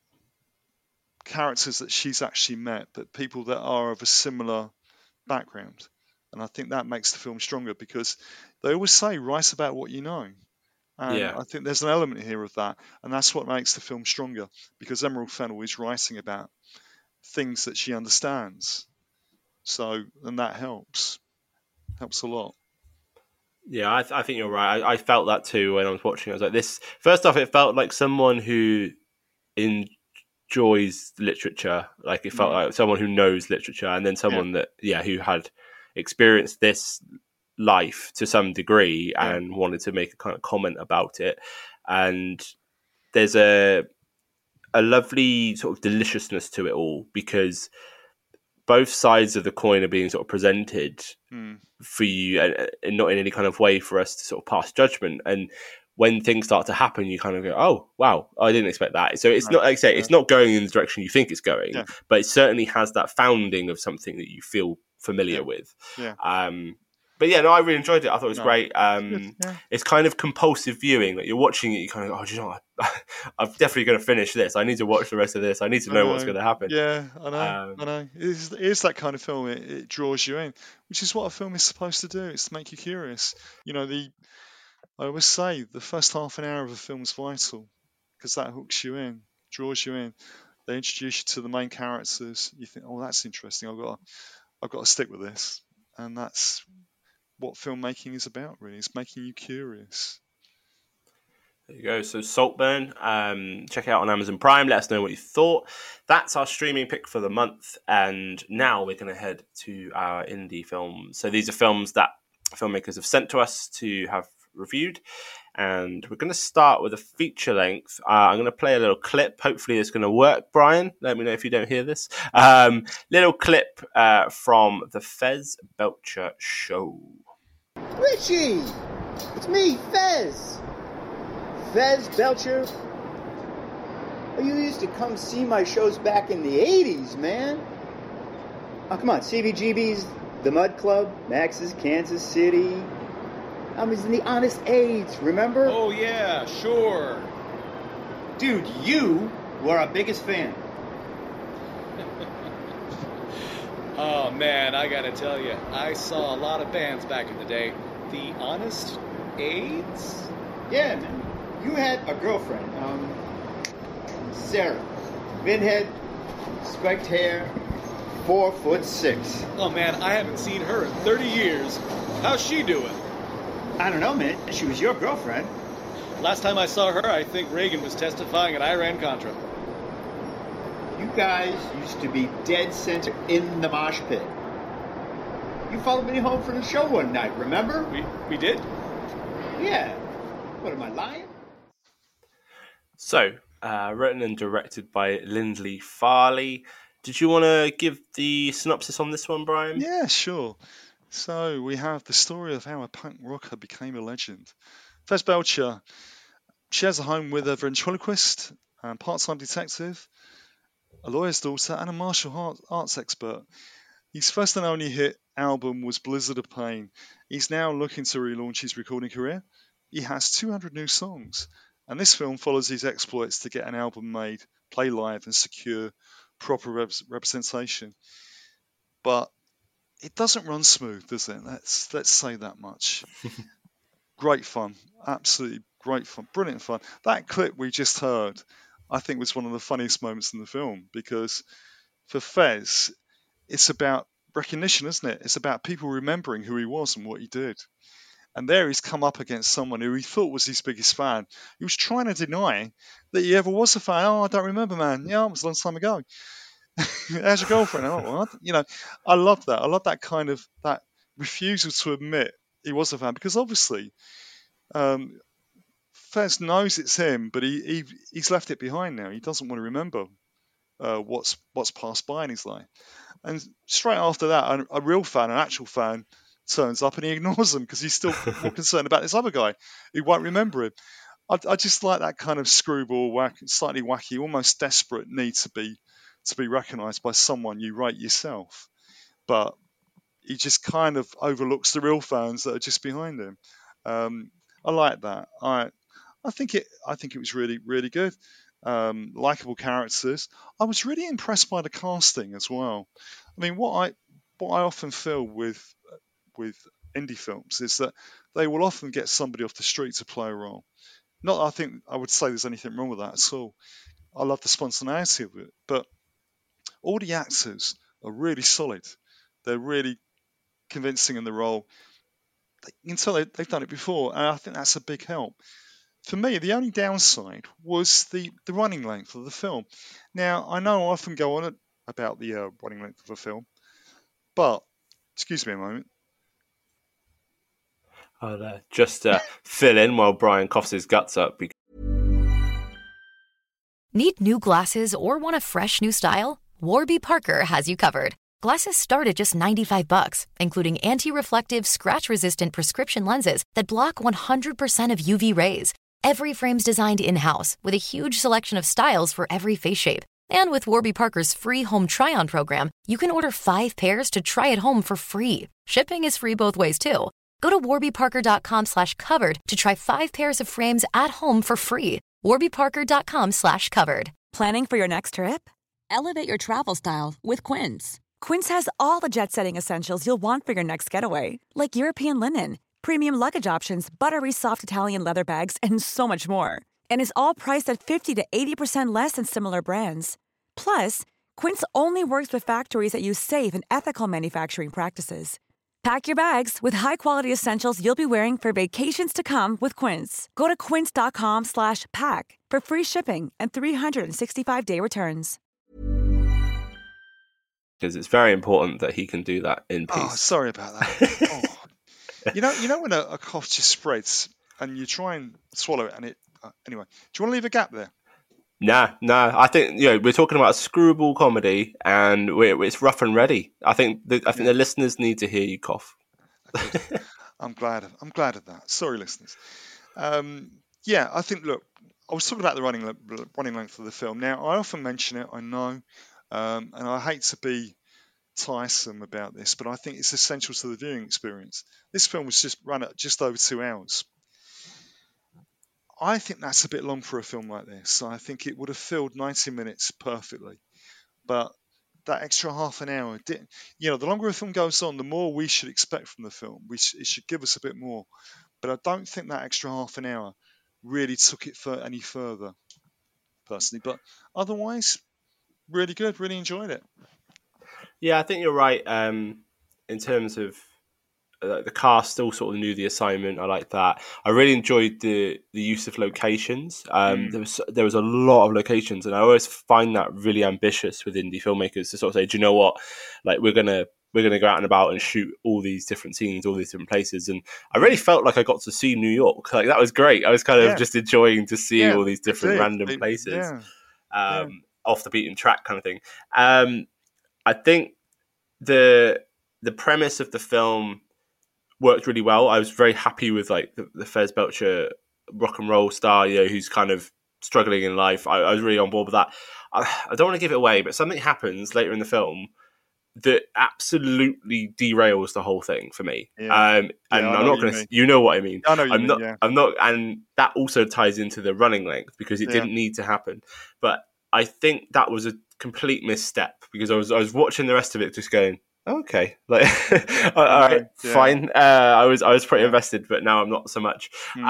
characters that she's actually met, but people that are of a similar background. And I think that makes the film stronger, because they always say, write about what you know. And I think there's an element here of that, and that's what makes the film stronger, because Emerald Fennell is writing about things that she understands. So, and that helps a lot. Yeah, I think you're right. I felt that too when I was watching. I was like, this. First off, it felt like someone who enjoys literature. Like it felt like someone who knows literature, and then someone that who had experienced this life to some degree and wanted to make a kind of comment about it. And there's a lovely sort of deliciousness to it all, because both sides of the coin are being sort of presented for you, and not in any kind of way for us to sort of pass judgment. And when things start to happen, you kind of go, oh, wow, I didn't expect that. So it's not, like I say, it's not going in the direction you think it's going, but it certainly has that founding of something that you feel familiar with. But yeah, no, I really enjoyed it. I thought it was great. It's kind of compulsive viewing. Like you're watching it, you kind of go, oh, do you know what? I'm definitely going to finish this. I need to watch the rest of this. I need to know what's going to happen. Yeah, I know. It is that kind of film. It draws you in, which is what a film is supposed to do. It's to make you curious. I always say the first half an hour of a film is vital, because that hooks you in, draws you in. They introduce you to the main characters. You think, oh, that's interesting. I've got to stick with this, and that's what filmmaking is about, really. It's making you curious. There you go. So Saltburn, check it out on Amazon Prime. Let us know what you thought. That's our streaming pick for the month. And now we're going to head to our indie films. So these are films that filmmakers have sent to us to have reviewed. And we're going to start with a feature length. I'm going to play a little clip. Hopefully it's going to work, Brian. Let me know if you don't hear this. Little clip from the Fez Belcher Show. Richie! It's me, Fez! Fez Belcher. Oh, you used to come see my shows back in the 80s, man. Oh, come on, CBGB's, The Mud Club, Max's Kansas City. I was in the Honest Aids, remember? Oh, yeah, sure. Dude, you were our biggest fan. Oh, man, I gotta tell you, I saw a lot of bands back in the day. The Honest Aids? Yeah, man. You had a girlfriend, Sarah. Redhead, spiked hair, 4'6". Oh, man, I haven't seen her in 30 years. How's she doing? I don't know, man. She was your girlfriend. Last time I saw her, I think Reagan was testifying at Iran-Contra. You guys used to be dead center in the mosh pit. You followed me home from the show one night, remember? We did? Yeah. What, am I lying? So, written and directed by Lindley Farley. Did you want to give the synopsis on this one, Brian? Yeah, sure. So we have the story of how a punk rocker became a legend. Fez Belcher shares a home with a ventriloquist, part-time detective, a lawyer's daughter, and a martial arts expert. His first and only hit album was Blizzard of Pain. He's now looking to relaunch his recording career. He has 200 new songs, and this film follows his exploits to get an album made, play live, and secure proper representation. But it doesn't run smooth, does it? Let's say that much. Great fun, absolutely great fun, brilliant fun. That clip we just heard, I think, was one of the funniest moments in the film, because for Fez, it's about recognition, isn't it? It's about people remembering who he was and what he did. And there he's come up against someone who he thought was his biggest fan. He was trying to deny that he ever was a fan. Oh, I don't remember, man. Yeah, it was a long time ago. How's your girlfriend? Oh, what? You know, I love that. I love that kind of that refusal to admit he was a fan, because obviously Fez knows it's him, but he's left it behind now. He doesn't want to remember what's passed by in his life. And straight after that, a real fan, an actual fan, turns up and he ignores him because he's still more concerned about this other guy who won't remember him. I just like that kind of screwball, slightly wacky, almost desperate need to be recognised by someone you rate yourself. But he just kind of overlooks the real fans that are just behind him. I like that. I think it was really, really good. Likeable characters. I was really impressed by the casting as well. I mean, what I often feel with indie films is that they will often get somebody off the street to play a role. Not that I think I would say there's anything wrong with that at all. I love the spontaneity of it, but all the actors are really solid. They're really convincing in the role. You can tell they've done it before, and I think that's a big help. For me, the only downside was the running length of the film. Now, I know I often go on about the running length of a film, but, excuse me a moment. I'll just fill in while Brian coughs his guts up. Need new glasses or want a fresh new style? Warby Parker has you covered. Glasses start at just $95, including anti-reflective, scratch-resistant prescription lenses that block 100% of UV rays. Every frame's designed in-house with a huge selection of styles for every face shape. And with Warby Parker's free home try-on program, you can order 5 pairs to try at home for free. Shipping is free both ways, too. Go to warbyparker.com/covered to try 5 pairs of frames at home for free. warbyparker.com/covered. Planning for your next trip? Elevate your travel style with Quince. Quince has all the jet-setting essentials you'll want for your next getaway, like European linen, premium luggage options, buttery soft Italian leather bags, and so much more. And is all priced at 50 to 80% less than similar brands. Plus, Quince only works with factories that use safe and ethical manufacturing practices. Pack your bags with high-quality essentials you'll be wearing for vacations to come with Quince. Go to quince.com/pack for free shipping and 365-day returns. Because it's very important that he can do that in peace. Oh, sorry about that. You know when a cough just spreads, and you try and swallow it, and it anyway. Do you want to leave a gap there? Nah. I think we're talking about a screwball comedy, and it's rough and ready. I think the listeners need to hear you cough. I'm glad of that. Sorry, listeners. I think. Look, I was talking about the running length of the film. Now, I often mention it. I know, and I hate to be tiresome about this, but I think it's essential to the viewing experience. This film was just run at just over 2 hours. I think that's a bit long for a film like this. I think it would have filled 90 minutes perfectly. But that extra half an hour, the longer a film goes on, the more we should expect from the film. It should give us a bit more. But I don't think that extra half an hour really took it any further, personally. But otherwise, really good, really enjoyed it. Yeah, I think you're right. In terms of the cast, still sort of knew the assignment. I like that. I really enjoyed the use of locations. There was a lot of locations, and I always find that really ambitious with indie filmmakers to sort of say, do you know what? Like we're gonna go out and about and shoot all these different scenes, all these different places. And I really felt like I got to see New York. Like that was great. I was kind of just enjoying to see all these different random places, off the beaten track kind of thing. I think the premise of the film worked really well. I was very happy with like the Fez Belcher rock and roll star, who's kind of struggling in life. I was really on board with that. I don't want to give it away, but something happens later in the film that absolutely derails the whole thing for me. And I'm not going to. You know what I mean? I know I'm not, and that also ties into the running length because it didn't need to happen. But I think that was a complete misstep because I was watching the rest of it just going, okay, like all right, fine. I was pretty invested, but now I'm not so much.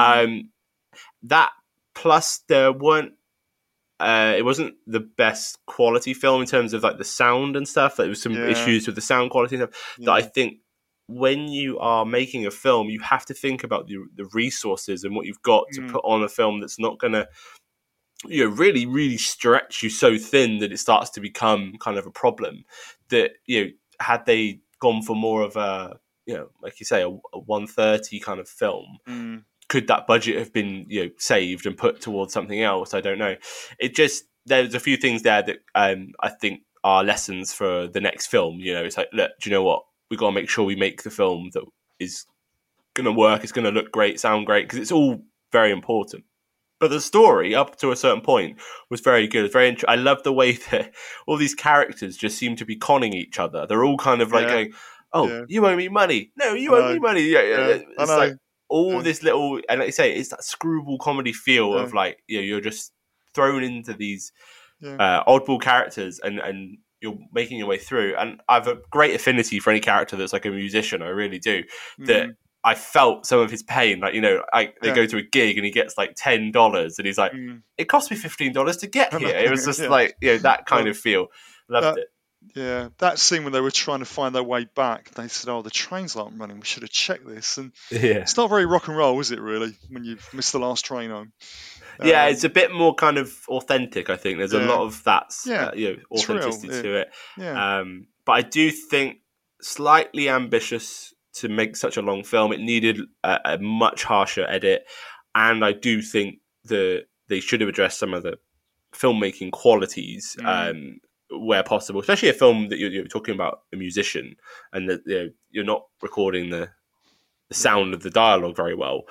That plus there weren't. It wasn't the best quality film in terms of like the sound and stuff. There was some issues with the sound quality and stuff that I think when you are making a film, you have to think about the resources and what you've got to put on a film that's not going to really, really stretch you so thin that it starts to become kind of a problem. That had they gone for more of a like you say a 130 kind of film. Could that budget have been saved and put towards something else? I don't know. There's a few things there that I think are lessons for the next film. It's like, look, do you know what? We got to make sure we make the film that is going to work. It's going to look great, sound great, because it's all very important. But the story, up to a certain point, was very good. I love the way that all these characters just seem to be conning each other. They're all kind of like going, "Oh, you owe me money. No, you owe me money." It's like all this little, and like you say, it's that screwball comedy feel of like you're just thrown into these oddball characters, and you're making your way through. And I have a great affinity for any character that's like a musician. I really do. That I felt some of his pain. Like they go to a gig and he gets like $10, and he's like, "It cost me $15 to get here." It was just like that kind of feel. Loved it. Yeah, that scene when they were trying to find their way back, they said, "Oh, the trains aren't running. We should have checked this." And it's not very rock and roll, is it? Really, when you've missed the last train home. It's a bit more kind of authentic. I think there's a lot of that, authenticity to it. But I do think slightly ambitious to make such a long film. It needed a much harsher edit, and I do think they should have addressed some of the filmmaking qualities. Where possible, especially a film that you're talking about a musician and that you're not recording the sound of the dialogue very well.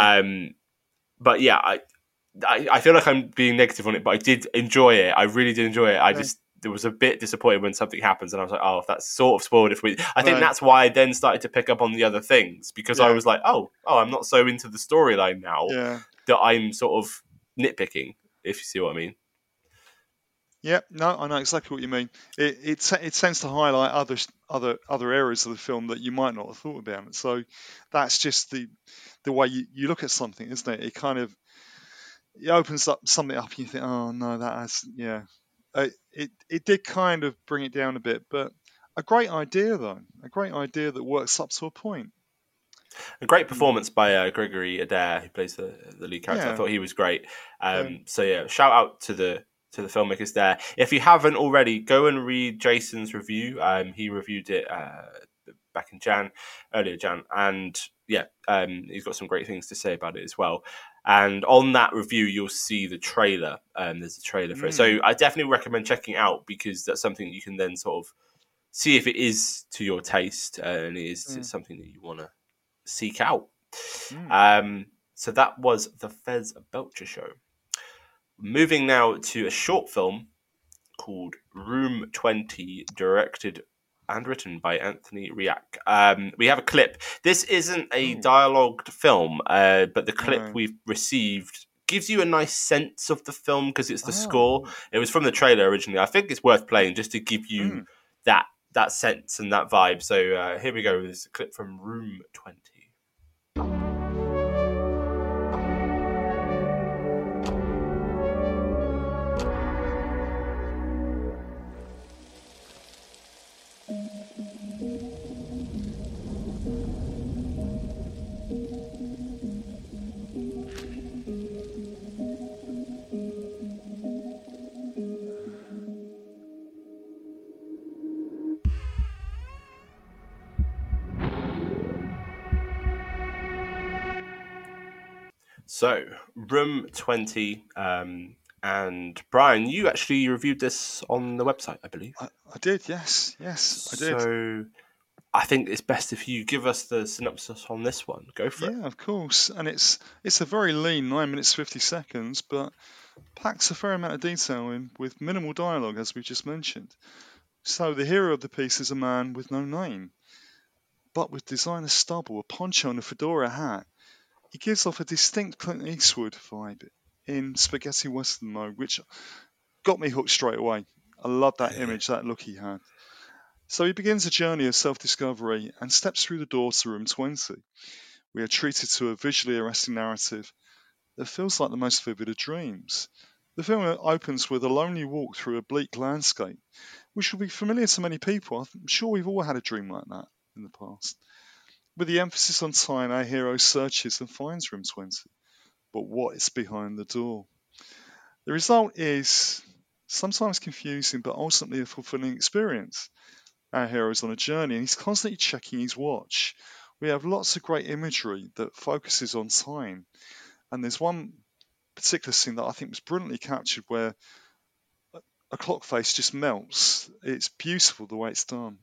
But I feel like I'm being negative on it, but I did enjoy it. I really did enjoy it. I just was a bit disappointed when something happens, and I was like, "Oh, that's sort of spoiled." I think that's why I then started to pick up on the other things because I was like, "Oh, I'm not so into the storyline now that I'm sort of nitpicking." If you see what I mean. Yeah, no, I know exactly what you mean. It tends to highlight other areas of the film that you might not have thought about. So that's just the way you look at something, isn't it? It kind of opens up something up, and you think, oh no, that has It did kind of bring it down a bit, but a great idea though, a great idea that works up to a point. A great performance by Gregory Adair, who plays the lead character. I thought he was great. So shout out to the filmmakers there. If you haven't already, go and read Jason's review. He reviewed it back in earlier Jan, and yeah, he's got some great things to say about it as well. And on that review, you'll see the trailer. There's a trailer for it, so I definitely recommend checking it out because that's something you can then sort of see if it is to your taste and it is something that you want to seek out. So that was the Fez Belcher Show. Moving now to a short film called Room 20, directed and written by Anthony Riak. We have a clip. This isn't a dialogued film, but the clip we've received gives you a nice sense of the film because it's the score. It was from the trailer originally. I think it's worth playing just to give you that sense and that vibe. So here we go. This is a clip from Room 20. So, Room 20, and Brian, you actually reviewed this on the website, I believe. I did, yes, I did. So, I think it's best if you give us the synopsis on this one. Go for it. Yeah, of course. And it's a very lean 9 minutes 50 seconds, but packs a fair amount of detail in with minimal dialogue, as we just mentioned. So, the hero of the piece is a man with no name, but with designer stubble, a poncho and a fedora hat. He gives off a distinct Clint Eastwood vibe in spaghetti western mode, which got me hooked straight away. I love that image, that look he had. So he begins a journey of self-discovery and steps through the door to Room 20. We are treated to a visually arresting narrative that feels like the most vivid of dreams. The film opens with a lonely walk through a bleak landscape, which will be familiar to many people. I'm sure we've all had a dream like that in the past. With the emphasis on time, our hero searches and finds Room 20. But what is behind the door? The result is sometimes confusing, but ultimately a fulfilling experience. Our hero is on a journey and he's constantly checking his watch. We have lots of great imagery that focuses on time. And there's one particular scene that I think was brilliantly captured where a clock face just melts. It's beautiful the way it's done.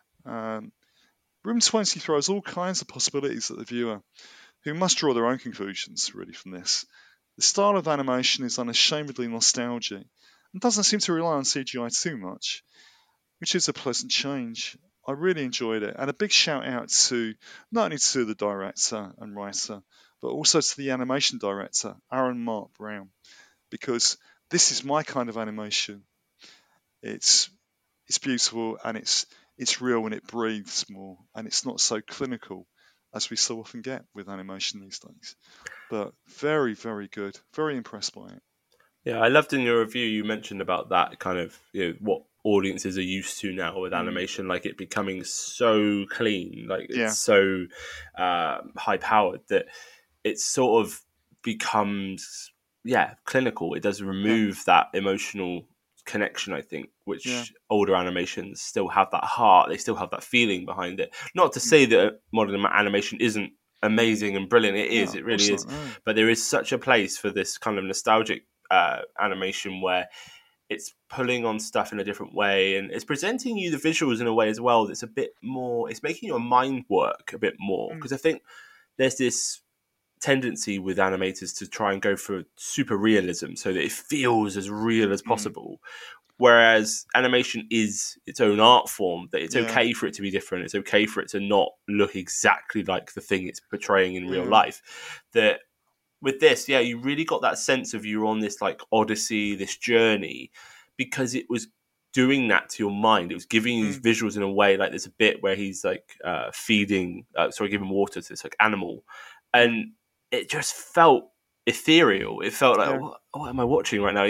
Room 20 throws all kinds of possibilities at the viewer, who must draw their own conclusions, really, from this. The style of animation is unashamedly nostalgic and doesn't seem to rely on CGI too much, which is a pleasant change. I really enjoyed it, and a big shout out to not only to the director and writer, but also to the animation director, Aaron Mark Brown, because this is my kind of animation. It's beautiful and it's real and it breathes more, and it's not so clinical as we so often get with animation these days. But very, very good. Very impressed by it. Yeah, I loved in your review you mentioned about that kind of, what audiences are used to now with animation, like it becoming so clean, like it's so high powered that it sort of becomes clinical. It does remove that emotional connection, I think, which older animations still have that heart, they still have that feeling behind it. Not to say that modern animation isn't amazing and brilliant, it is, it really is, but there is such a place for this kind of nostalgic animation where it's pulling on stuff in a different way and it's presenting you the visuals in a way as well that's a bit more, it's making your mind work a bit more, because I think there's this tendency with animators to try and go for super realism so that it feels as real as possible, whereas animation is its own art form, that it's okay for it to be different, it's okay for it to not look exactly like the thing it's portraying in real life. That with this, you really got that sense of you're on this like odyssey, this journey, because it was doing that to your mind. It was giving you these visuals in a way, like there's a bit where he's like giving water to this like animal, and it just felt ethereal. It felt like, what am I watching right now?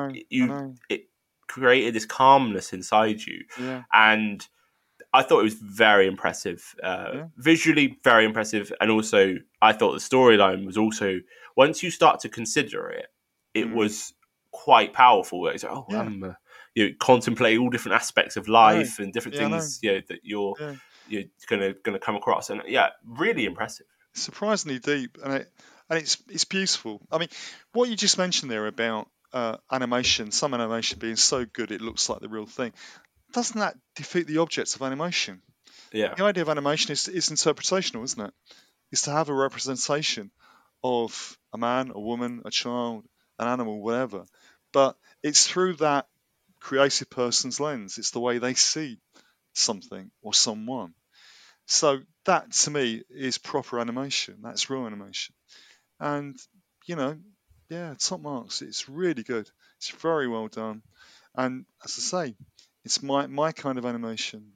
It created this calmness inside you, and I thought it was very impressive, visually very impressive, and also I thought the storyline was also, once you start to consider it, it was quite powerful. It's like, contemplate all different aspects of life and different things that you're you're gonna come across. And yeah, really impressive. Surprisingly deep, and it's beautiful. I mean, what you just mentioned there about animation, some animation being so good it looks like the real thing, doesn't that defeat the object of animation? Yeah. The idea of animation is interpretational, isn't it? Is to have a representation of a man, a woman, a child, an animal, whatever. But it's through that creative person's lens. It's the way they see something or someone. So that, to me, is proper animation. That's real animation. And, top marks. It's really good. It's very well done. And as I say, it's my kind of animation.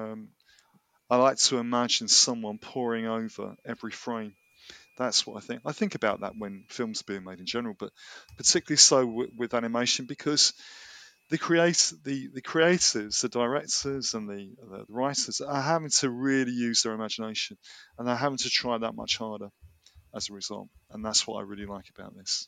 I like to imagine someone poring over every frame. That's what I think. I think about that when films are being made in general, but particularly so with animation, because the creators, the directors, and the writers are having to really use their imagination, and they're having to try that much harder as a result. And that's what I really like about this.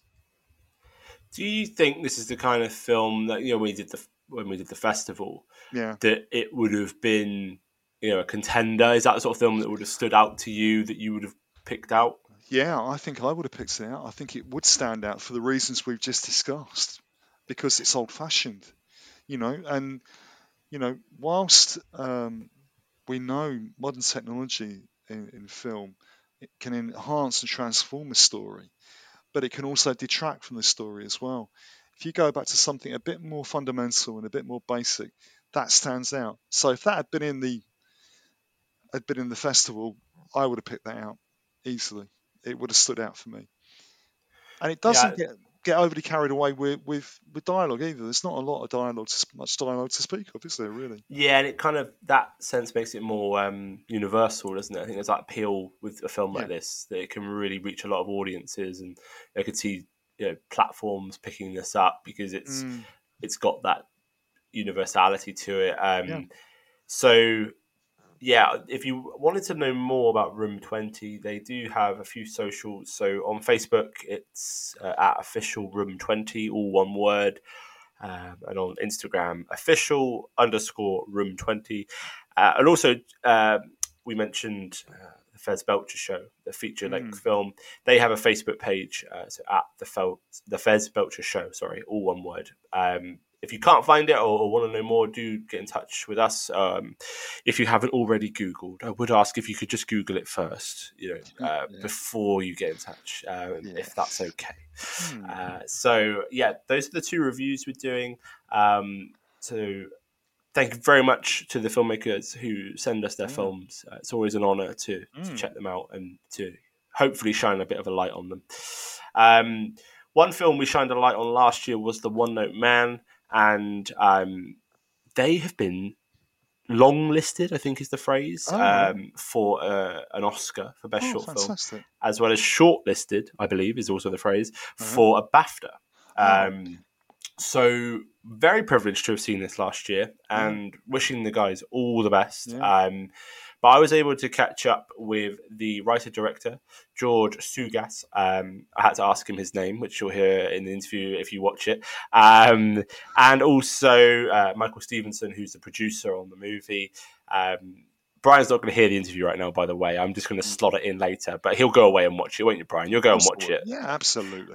Do you think this is the kind of film that when we did the festival, that it would have been a contender? Is that the sort of film that would have stood out to you, that you would have picked out? Yeah, I think I would have picked it out. I think it would stand out for the reasons we've just discussed, because it's old-fashioned, and whilst we know modern technology in film, it can enhance and transform a story, but it can also detract from the story as well. If you go back to something a bit more fundamental and a bit more basic, that stands out. So if that had been in the festival, I would have picked that out easily. It would have stood out for me. And it doesn't get overly carried away with dialogue either. There's not a lot of dialogue, much dialogue to speak of, is there, really? Yeah, and it kind of, that sense makes it more universal, doesn't it? I think there's that appeal with a film like this, that it can really reach a lot of audiences, and I could see platforms picking this up because it's got that universality to it. So yeah, if you wanted to know more about Room 20, they do have a few socials. So on Facebook, it's at official Room 20, all one word. And on Instagram, official_Room 20. And also, we mentioned the Fez Belcher Show, the feature-length film. They have a Facebook page, so at the Fez Belcher Show, all one word. If you can't find it or want to know more, do get in touch with us. If you haven't already Googled, I would ask if you could just Google it first, before you get in touch, if that's okay. So, those are the two reviews we're doing. So thank you very much to the filmmakers who send us their films. It's always an honour to check them out and to hopefully shine a bit of a light on them. One film we shined a light on last year was The One Note Man. And they have been long-listed, I think is the phrase, for an Oscar for Best Short Film, as well as shortlisted, I believe is also the phrase, for a BAFTA. So very privileged to have seen this last year, and wishing the guys all the best. But I was able to catch up with the writer-director, George Sugas. I had to ask him his name, which you'll hear in the interview if you watch it. And also Michael Stevenson, who's the producer on the movie. Brian's not going to hear the interview right now, by the way. I'm just going to slot it in later. But he'll go away and watch it, won't you, Brian? You'll go and watch it. Yeah, absolutely.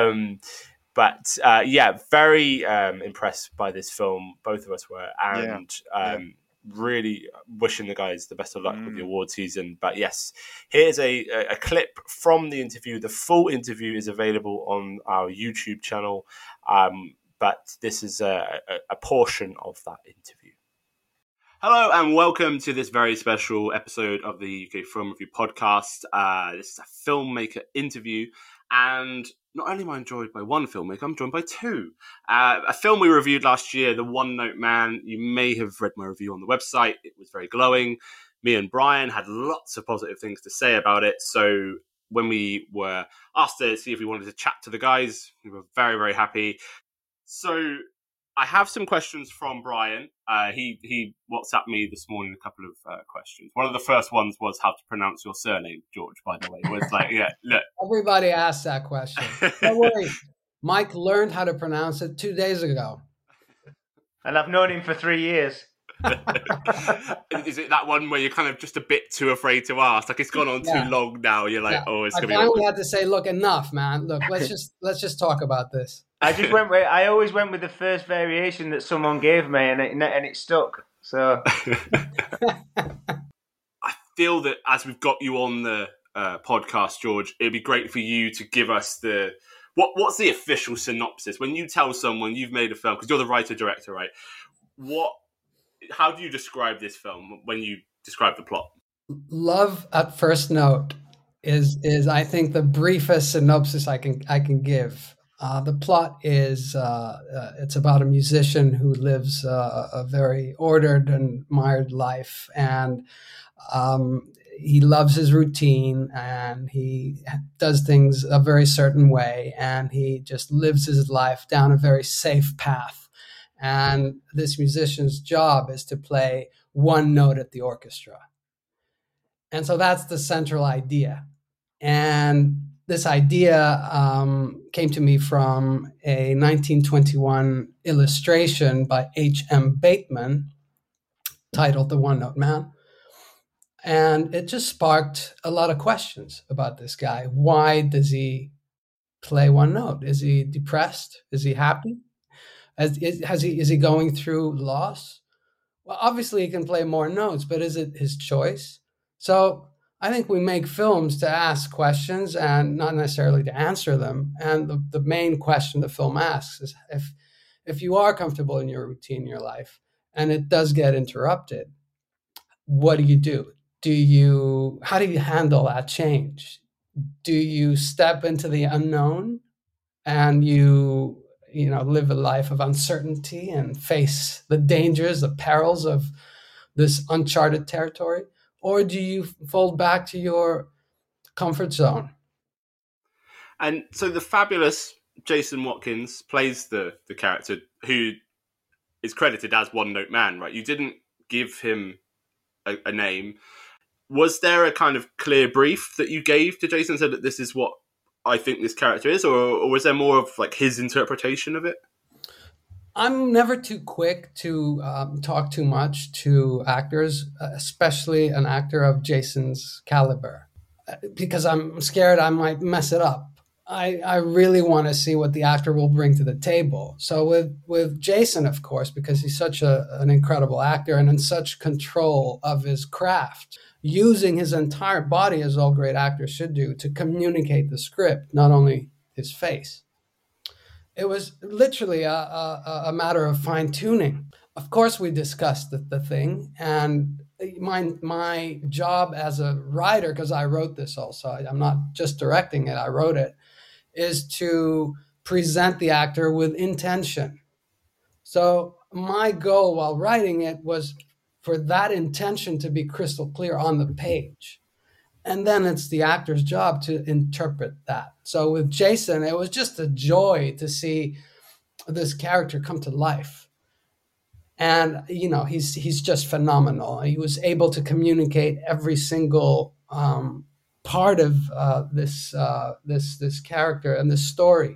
But very impressed by this film. Both of us were. And really wishing the guys the best of luck with the award season. But yes, here's a clip from the interview. The full interview is available on our YouTube channel, but this is a portion of that interview. Hello and welcome to this very special episode of the UK Film Review Podcast. This is a filmmaker interview, and not only am I joined by one filmmaker, I'm joined by two. A film we reviewed last year, The One Note Man. You may have read my review on the website. It was very glowing. Me and Brian had lots of positive things to say about it. So when we were asked to see if we wanted to chat to the guys, we were very, very happy. So I have some questions from Brian. He WhatsApped me this morning a couple of questions. One of the first ones was how to pronounce your surname, George, by the way. It was like, look. Everybody asks that question. Don't worry. Mike learned how to pronounce it 2 days ago. And I've known him for 3 years. Is it that one where you're kind of just a bit too afraid to ask? Like it's gone on too long now. You're like, oh, it's gonna be. I finally had to say, look, enough, man. Look, let's just talk about this. I always went with the first variation that someone gave me, and it stuck. So I feel that as we've got you on the podcast, George, it'd be great for you to give us the what's the official synopsis when you tell someone you've made a film, because you're the writer director, right? How do you describe this film when you describe the plot? Love at First Note is I think the briefest synopsis I can give. The plot is it's about a musician who lives a very ordered and mired life, and he loves his routine, and he does things a very certain way, and he just lives his life down a very safe path. And this musician's job is to play one note at the orchestra. And so that's the central idea. And this idea came to me from a 1921 illustration by H.M. Bateman titled The One Note Man. And it just sparked a lot of questions about this guy. Why does he play one note? Is he depressed? Is he happy? Is he going through loss? Well, obviously he can play more notes, but is it his choice? So I think we make films to ask questions and not necessarily to answer them. And the main question the film asks is if you are comfortable in your routine in your life and it does get interrupted, what do you do? How do you handle that change? Do you step into the unknown and you live a life of uncertainty and face the dangers, the perils of this uncharted territory? Or do you fold back to your comfort zone? And so the fabulous Jason Watkins plays the character who is credited as One Note Man, right? You didn't give him a name. Was there a kind of clear brief that you gave to Jason, said that this is what I think this character is, or was there more of like his interpretation of it? I'm never too quick to talk too much to actors, especially an actor of Jason's caliber, because I'm scared I might mess it up. I really want to see what the actor will bring to the table. So with Jason, of course, because he's such an incredible actor and in such control of his craft, using his entire body, as all great actors should do, to communicate the script, not only his face. It was literally a matter of fine-tuning. Of course, we discussed the thing, and my job as a writer, because I wrote this also, I'm not just directing it, I wrote it, is to present the actor with intention. So my goal while writing it was for that intention to be crystal clear on the page. And then it's the actor's job to interpret that. So with Jason, it was just a joy to see this character come to life. And, he's just phenomenal. He was able to communicate every single part of this character and this story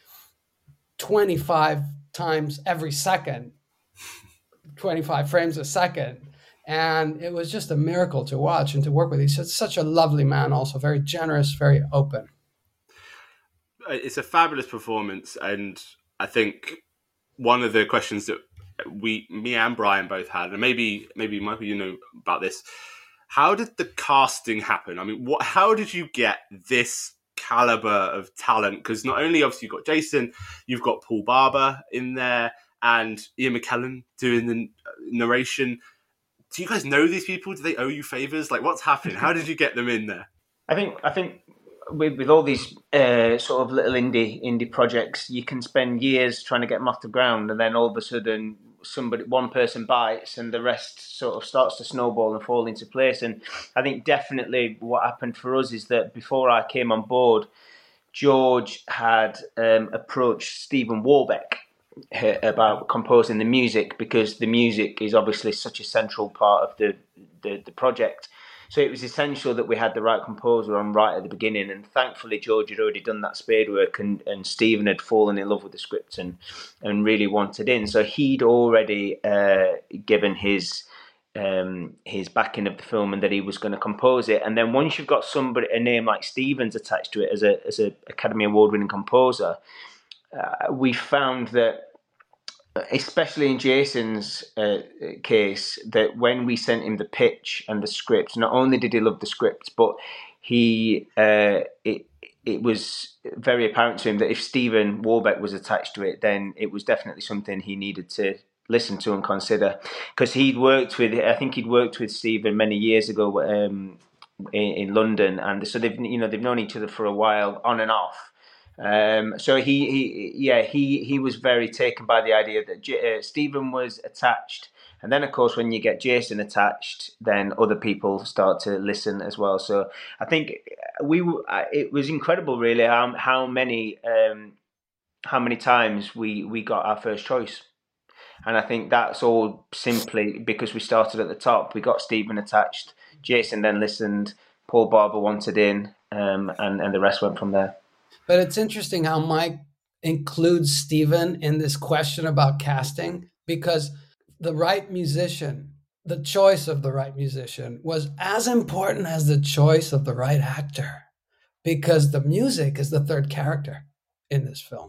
25 times every second, 25 frames a second. And it was just a miracle to watch and to work with. He's such a lovely man, also very generous, very open. It's a fabulous performance. And I think one of the questions that me and Brian both had, and maybe Michael, you know about this, how did the casting happen? I mean, how did you get this caliber of talent? Because not only obviously you've got Jason, you've got Paul Barber in there and Ian McKellen doing the narration. Do you guys know these people? Do they owe you favors? Like, what's happening? How did you get them in there? I think with all these sort of little indie projects, you can spend years trying to get them off the ground, and then all of a sudden one person bites and the rest sort of starts to snowball and fall into place. And I think definitely what happened for us is that before I came on board, George had approached Stephen Warbeck about composing the music, because the music is obviously such a central part of the project. So it was essential that we had the right composer on right at the beginning, and thankfully George had already done that spade work, and Stephen had fallen in love with the script and really wanted in. So he'd already given his backing of the film and that he was going to compose it. And then once you've got a name like Stevens attached to it as a Academy Award winning composer, we found that, especially in Jason's case, that when we sent him the pitch and the script, not only did he love the script, but it was very apparent to him that if Stephen Warbeck was attached to it, then it was definitely something he needed to listen to and consider, because he'd worked with Stephen many years ago in London, and so they've known each other for a while on and off. So he was very taken by the idea that Stephen was attached, and then of course when you get Jason attached, then other people start to listen as well. So I think it was incredible, really, how many times we got our first choice. And I think that's all simply because we started at the top. We got Stephen attached, Jason then listened, Paul Barber wanted in, and the rest went from there. But it's interesting how Mike includes Stephen in this question about casting, because the right musician, the choice of the right musician, was as important as the choice of the right actor, because the music is the third character in this film.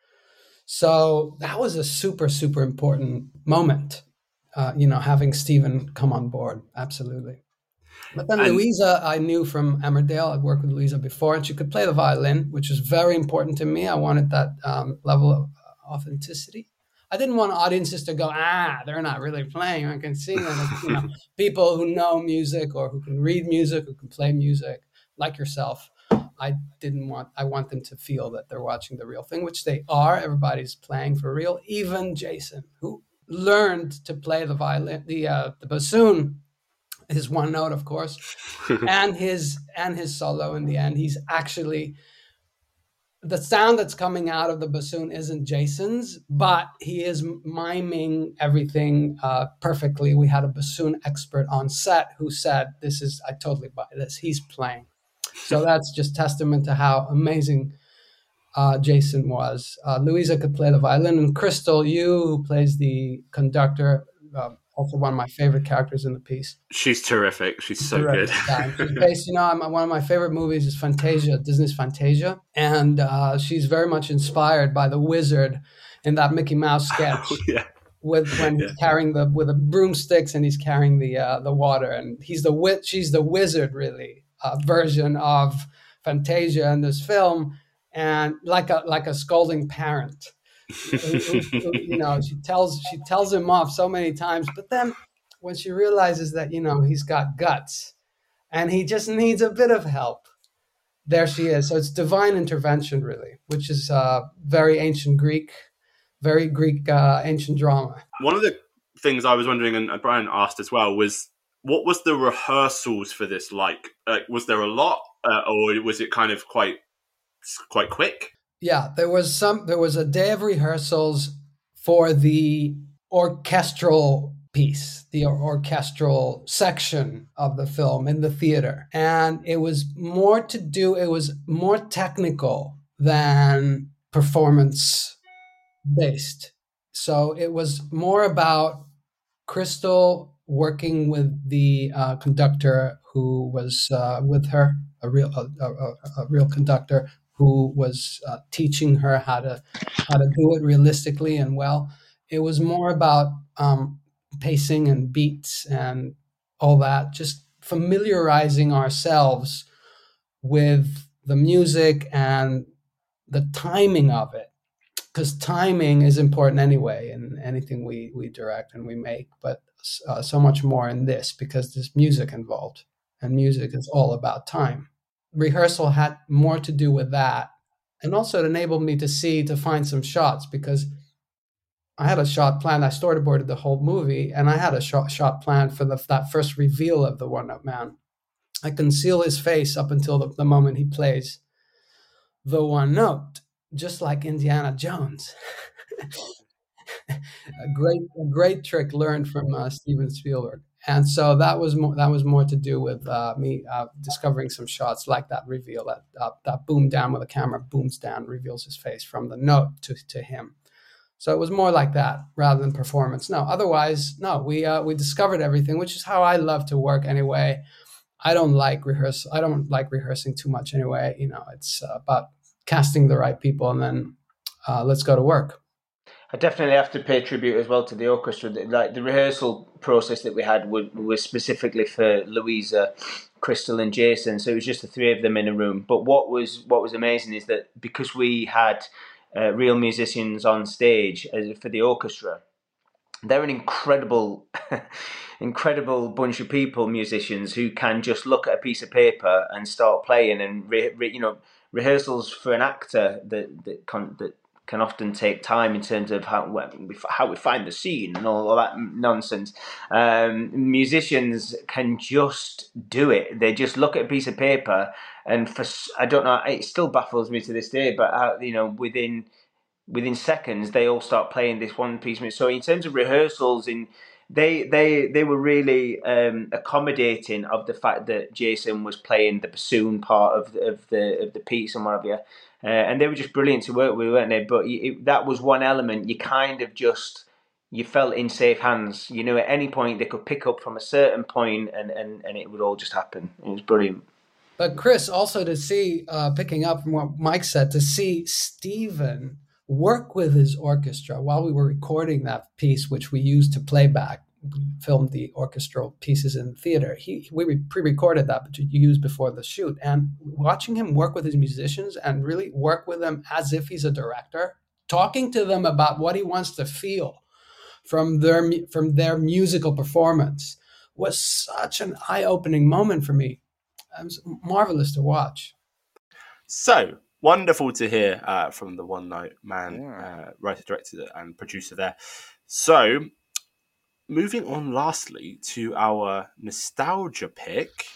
So that was a super, super important moment, having Stephen come on board. Absolutely. But then Louisa, I knew from Emmerdale. I'd worked with Louisa before, and she could play the violin, which was very important to me. I wanted that level of authenticity. I didn't want audiences to go, they're not really playing. I can see them. People who know music or who can read music, who can play music, like yourself. I want them to feel that they're watching the real thing, which they are. Everybody's playing for real. Even Jason, who learned to play the violin, the bassoon, his one note, of course, and his solo in the end. He's actually, the sound that's coming out of the bassoon isn't Jason's, but he is miming everything perfectly. We had a bassoon expert on set who said, I totally buy this. He's playing. So that's just testament to how amazing Jason was. Louisa could play the violin, and Crystal Yu, who plays the conductor, also one of my favorite characters in the piece. She's terrific. She's so good. Yeah, she's based, one of my favorite movies is Fantasia, Disney's Fantasia, and she's very much inspired by the wizard in that Mickey Mouse sketch. Yeah. When he's carrying with the broomsticks and he's carrying the water, and she's the wizard, really. Version of Fantasia in this film, and like a scolding parent, she tells him off so many times, but then when she realizes that he's got guts and he just needs a bit of help, there she is. So it's divine intervention, really, which is very ancient Greek, ancient drama. One of the things I was wondering, and Brian asked as well, was, what was the rehearsals for this like? Was there a lot, or was it kind of quite quick? Yeah, there was a day of rehearsals for the orchestral piece, the orchestral section of the film in the theater. And it was more technical than performance based. So it was more about Crystal working with the conductor who was with her, a real conductor who was teaching her how to do it realistically and well. It was more about pacing and beats and all that, just familiarizing ourselves with the music and the timing of it, because timing is important anyway in anything we direct and we make, but so much more in this because there's music involved, and music is all about time. Rehearsal had more to do with that, and also it enabled me to find some shots, because I had a shot plan. I storyboarded the whole movie, and I had a shot plan for that first reveal of the One-Note Man. I conceal his face up until the moment he plays the one note, just like Indiana Jones. A great trick learned from Steven Spielberg. And so that was more to do with me discovering some shots like that reveal, that boom down where the camera booms down, reveals his face from the note to him. So it was more like that rather than performance. No, otherwise, no. We discovered everything, which is how I love to work anyway. I don't like rehearsing too much anyway. It's about casting the right people and then let's go to work. I definitely have to pay tribute as well to the orchestra. Like the rehearsal process that we had was specifically for Louisa, Crystal, and Jason. So it was just the three of them in a room. But what was amazing is that because we had real musicians on stage for the orchestra, they're an incredible bunch of people, musicians who can just look at a piece of paper and start playing. And rehearsals for an actor that can often take time in terms of how we find the scene and all that nonsense. Musicians can just do it. They just look at a piece of paper, and I don't know, it still baffles me to this day, but within seconds they all start playing this one piece. So in terms of rehearsals, they were really accommodating of the fact that Jason was playing the bassoon part of the piece and whatever. And they were just brilliant to work with, weren't they? But that was one element. You felt in safe hands. At any point they could pick up from a certain point, and it would all just happen. It was brilliant. But Chris, also to see, picking up from what Mike said, to see Stephen work with his orchestra while we were recording that piece, which we used to play back. We filmed the orchestral pieces in the theater. We pre-recorded that, but you used before the shoot. And watching him work with his musicians and really work with them as if he's a director, talking to them about what he wants to feel from their musical performance was such an eye-opening moment for me. It was marvelous to watch. So wonderful to hear from the One Night Man, writer, director, and producer there. So, moving on lastly to our nostalgia pick.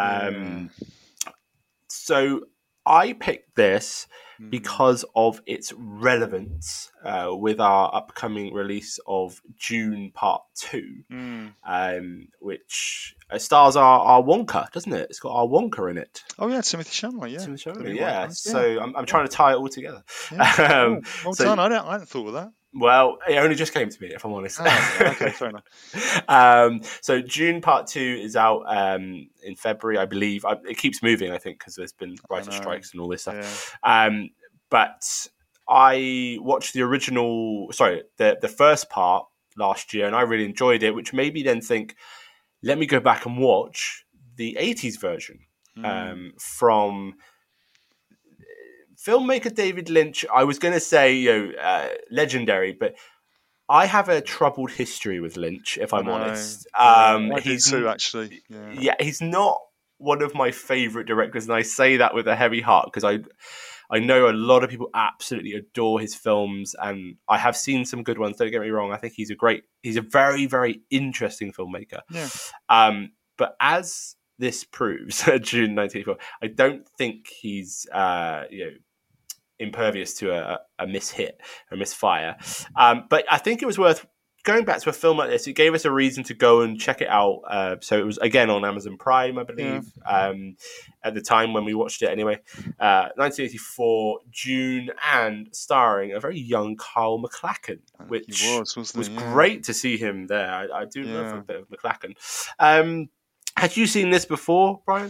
So I picked this because of its relevance with our upcoming release of Dune Part 2, which stars our Wonka, doesn't it? It's got our Wonka in it. Oh, yeah, Timothy Chalamet, yeah. Timothy Chalamet, yeah. So I'm trying to tie it all together. Yeah. Well done. I hadn't thought of that. Well, it only just came to me, if I'm honest. Okay, fair enough. So Dune Part 2 is out in February, I believe. It keeps moving, I think, because there's been writer strikes and all this stuff. Yeah. But I watched the first part last year, and I really enjoyed it, which made me then think, let me go back and watch the 80s version from filmmaker David Lynch. I was going to say, legendary, but I have a troubled history with Lynch, if I'm honest. I do too, actually. Yeah, he's not one of my favourite directors, and I say that with a heavy heart because I know a lot of people absolutely adore his films, and I have seen some good ones. Don't get me wrong. I think he's a very, very interesting filmmaker. Yeah. But as this proves, June 1984, I don't think he's impervious to a mishit or misfire. But I think it was worth going back to a film like this. It gave us a reason to go and check it out. So it was again on Amazon Prime, I believe, at the time when we watched it anyway. 1984, Dune, and starring a very young Carl McLachlan, which was great to see him there. I do love a bit of McLachlan. Had you seen this before, Brian?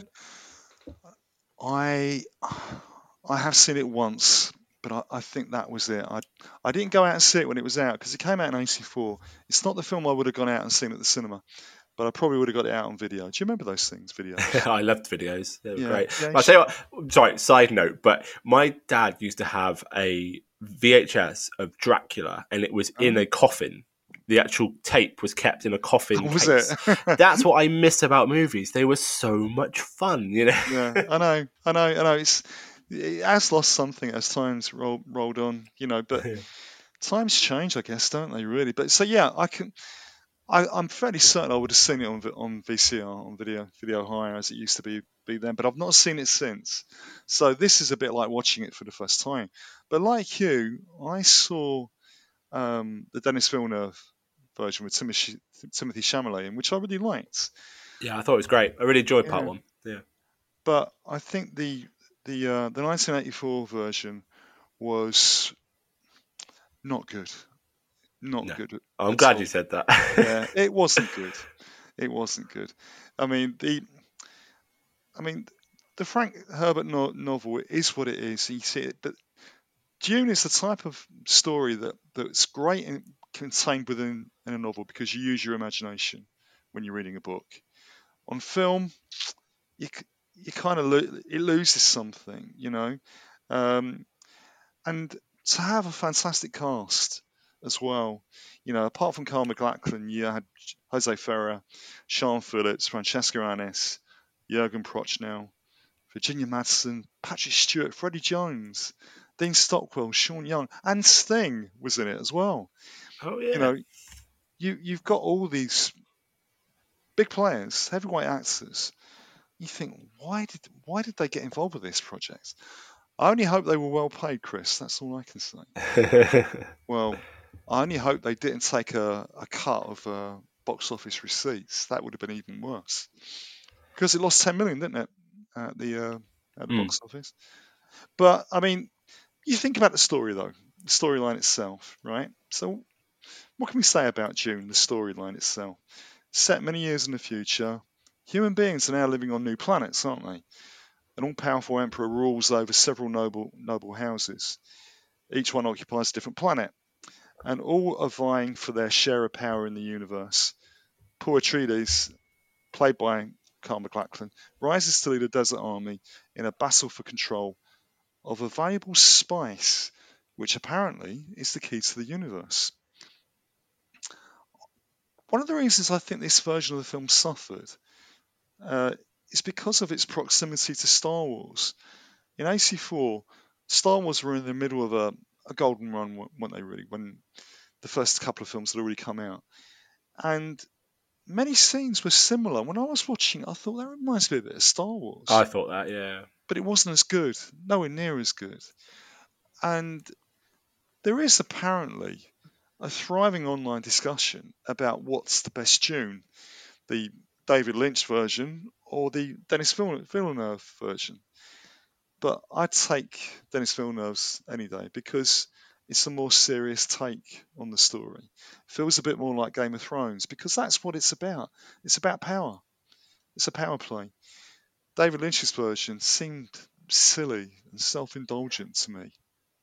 I have seen it once, but I think that was it. I didn't go out and see it when it was out because it came out in '84. It's not the film I would have gone out and seen at the cinema, but I probably would have got it out on video. Do you remember those things, videos? I loved videos. They were great. I'll tell you what, sorry, side note, but my dad used to have a VHS of Dracula, and it was in a coffin. The actual tape was kept in a coffin was case. It? That's what I miss about movies. They were so much fun, Yeah, I know. It has lost something as times rolled on, but times change, I guess, don't they, really? But so, yeah, I'm fairly certain I would have seen it on VCR, on video hire, as it used to be then, but I've not seen it since. So this is a bit like watching it for the first time. But like you, I saw the Denis Villeneuve version with Timothy Chalamet in, which I really liked. Yeah, I thought it was great. I really enjoyed part one. Yeah, but I think the 1984 version was not good. Not good. I'm glad you said that. Yeah, it wasn't good. It wasn't good. I mean the Frank Herbert novel is what it is. You see it, but Dune is the type of story that's great and contained within a novel because you use your imagination when you're reading a book. On film, you kind of it loses something, you know, and to have a fantastic cast as well, you know, apart from Carl McLachlan, you had Jose Ferrer, Sean Phillips, Francesca Annis, Jürgen Prochnow, Virginia Madsen, Patrick Stewart, Freddie Jones, Dean Stockwell, Sean Young, and Sting was in it as well. Oh yeah. You know, you've got all these big players, heavyweight actors. You think, why did they get involved with this project? I only hope they were well paid, Chris. That's all I can say. Well, I only hope they didn't take a cut of box office receipts. That would have been even worse. Because it lost 10 million, didn't it, at the box office? But I mean, you think about the story though, the storyline itself, right? So, what can we say about Dune, the storyline itself? Set many years in the future, human beings are now living on new planets, aren't they? An all-powerful emperor rules over several noble houses. Each one occupies a different planet, and all are vying for their share of power in the universe. Paul Atreides, played by Carl McLachlan, rises to lead a desert army in a battle for control of a valuable spice, which apparently is the key to the universe. One of the reasons I think this version of the film suffered is because of its proximity to Star Wars. In '84, Star Wars were in the middle of a golden run, weren't they really, when the first couple of films had already come out. And many scenes were similar. When I was watching, I thought that reminds me a bit of Star Wars. I thought that, yeah. But it wasn't as good, nowhere near as good. And there is apparently a thriving online discussion about what's the best Dune, the David Lynch version or the Denis Villeneuve version. But I'd take Denis Villeneuve's any day because it's a more serious take on the story. It feels a bit more like Game of Thrones because that's what it's about. It's about power. It's a power play. David Lynch's version seemed silly and self-indulgent to me.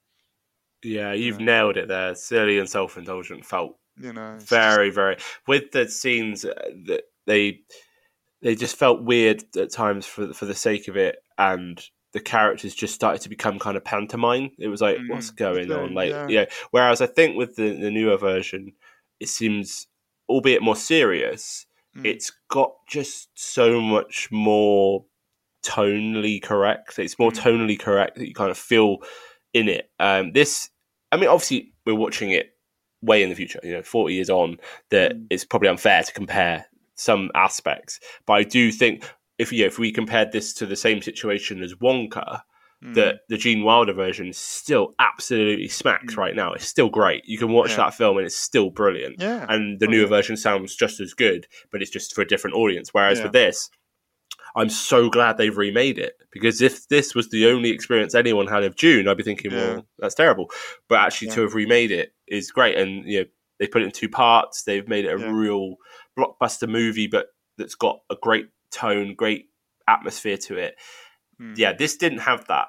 Yeah, you've nailed it there. Silly and self-indulgent felt very, just... very... With the scenes that they just felt weird at times for the sake of it, and the characters just started to become kind of pantomime. It was like, what's going on? Like, yeah. Whereas I think with the newer version, it seems, albeit more serious, it's got just so much more tonally correct. It's more tonally correct that you kind of feel in it. Obviously we're watching it way in the future, 40 years on, that it's probably unfair to compare some aspects. But I do think if we compared this to the same situation as Wonka, that the Gene Wilder version still absolutely smacks right now. It's still great. You can watch that film and it's still brilliant. Yeah. And the newer version sounds just as good, but it's just for a different audience. Whereas with this, I'm so glad they've remade it, because if this was the only experience anyone had of Dune, I'd be thinking, well, that's terrible. But actually to have remade it is great. And they put it in 2 parts. They've made it a real blockbuster movie, but that's got a great tone, great atmosphere to it. Yeah, this didn't have that.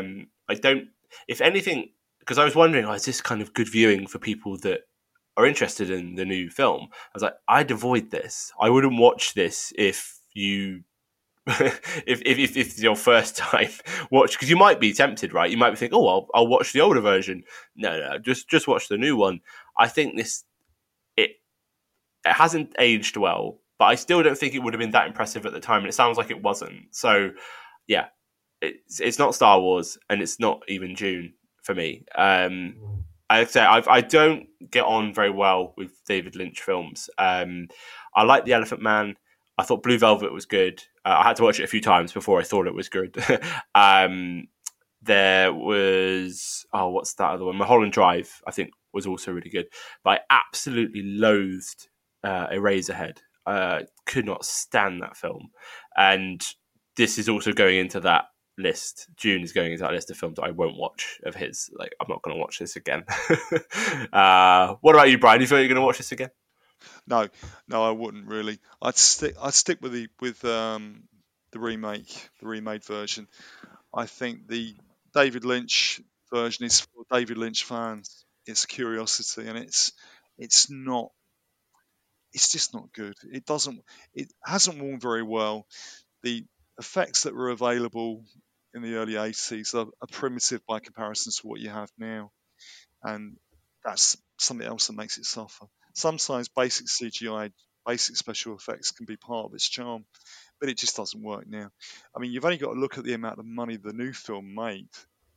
If anything, because I was wondering, is this kind of good viewing for people that are interested in the new film? I was like, I'd avoid this. I wouldn't watch this if you... if it's your first time watch, because you might be tempted, right? You might be thinking, I'll watch the older version. No, just watch the new one. I think it hasn't aged well, but I still don't think it would have been that impressive at the time, and it sounds like it wasn't. So yeah, it's not Star Wars, and it's not even Dune for me. I'd say I don't get on very well with David Lynch films. I like The Elephant Man. I thought Blue Velvet was good. I had to watch it a few times before I thought it was good. There was, what's that other one? Mulholland Drive, I think, was also really good. But I absolutely loathed Eraserhead. Could not stand that film. And this is also going into that list. Dune is going into that list of films that I won't watch of his. Like, I'm not going to watch this again. What about you, Brian? Do you feel you're going to watch this again? No, I wouldn't really. I'd stick with the remade version. I think the David Lynch version is for David Lynch fans. It's a curiosity, and it's not. It's just not good. It hasn't worn very well. The effects that were available in the early 80s are primitive by comparison to what you have now, and that's something else that makes it suffer. Sometimes basic CGI, basic special effects can be part of its charm, but it just doesn't work now. I mean, you've only got to look at the amount of money the new film made.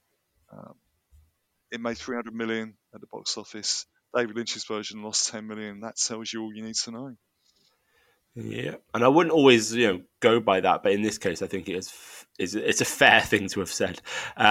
It made 300 million at the box office. David Lynch's version lost 10 million. That tells you all you need to know. Yeah, and I wouldn't always, go by that, but in this case, I think it's a fair thing to have said.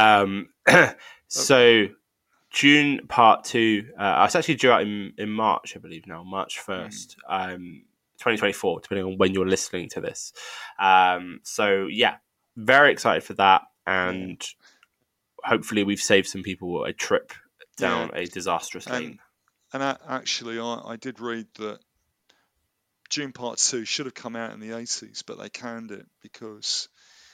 So, Dune Part 2, it's actually due out in March, I believe now, March 1st, 2024, depending on when you're listening to this. So, yeah, very excited for that, and hopefully we've saved some people a trip down a disastrous lane. And actually, I did read that Dune Part 2 should have come out in the 80s, but they canned it because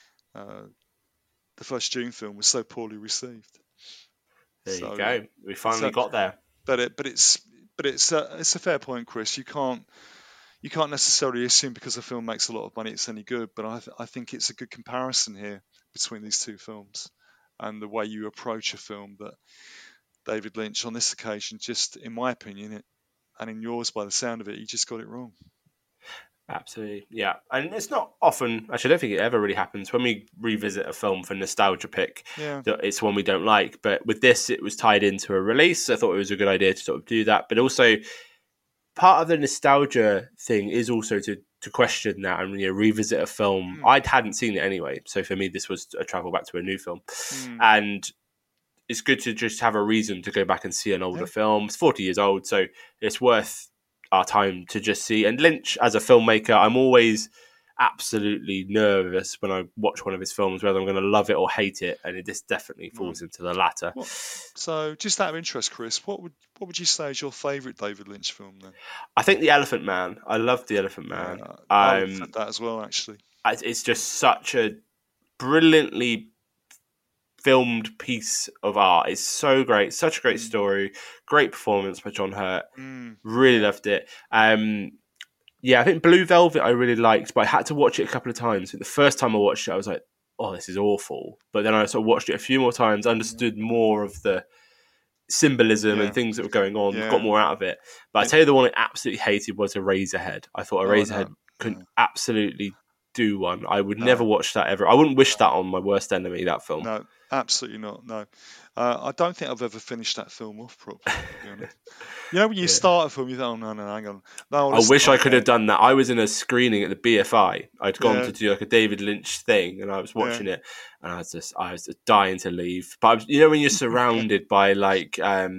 the first Dune film was so poorly received. There you go. We finally got there. But it's a fair point, Chris. You can't necessarily assume because a film makes a lot of money it's any good. But I think it's a good comparison here between these two films and the way you approach a film that David Lynch on this occasion, just in my opinion, and in yours by the sound of it, he just got it wrong. Absolutely, yeah. And it's not often, actually I don't think it ever really happens, when we revisit a film for nostalgia pick, that it's one we don't like. But with this, it was tied into a release. I thought it was a good idea to sort of do that. But also, part of the nostalgia thing is also to question that and revisit a film. I hadn't seen it anyway, so for me, this was a travel back to a new film. And it's good to just have a reason to go back and see an older film. It's 40 years old, so it's worth our time to just see. And Lynch, as a filmmaker, I'm always absolutely nervous when I watch one of his films, whether I'm going to love it or hate it, and this definitely falls into the latter. So, just out of interest, Chris, what would you say is your favourite David Lynch film then? I think The Elephant Man. I love The Elephant Man. I said that as well, actually. It's just such a brilliantly filmed piece of art. It's so great, such a great story, great performance by John Hurt. Really loved it. I think Blue Velvet I really liked, but I had to watch it a couple of times. The first time I watched it, I was like, "Oh, this is awful." But then I sort of watched it a few more times, understood more of the symbolism and things that were going on, got more out of it. But I tell you, the one I absolutely hated was Eraserhead. I thought Eraserhead couldn't absolutely do one. I would never watch that ever. I wouldn't wish that on my worst enemy, that film. No, absolutely not. No. I don't think I've ever finished that film off properly, to be honest. When you start a film, you think, "Oh, no, hang on." No, I wish I could have done that. I was in a screening at the BFI. I'd gone to do like a David Lynch thing, and I was watching it, and I was just dying to leave. But when you're surrounded by like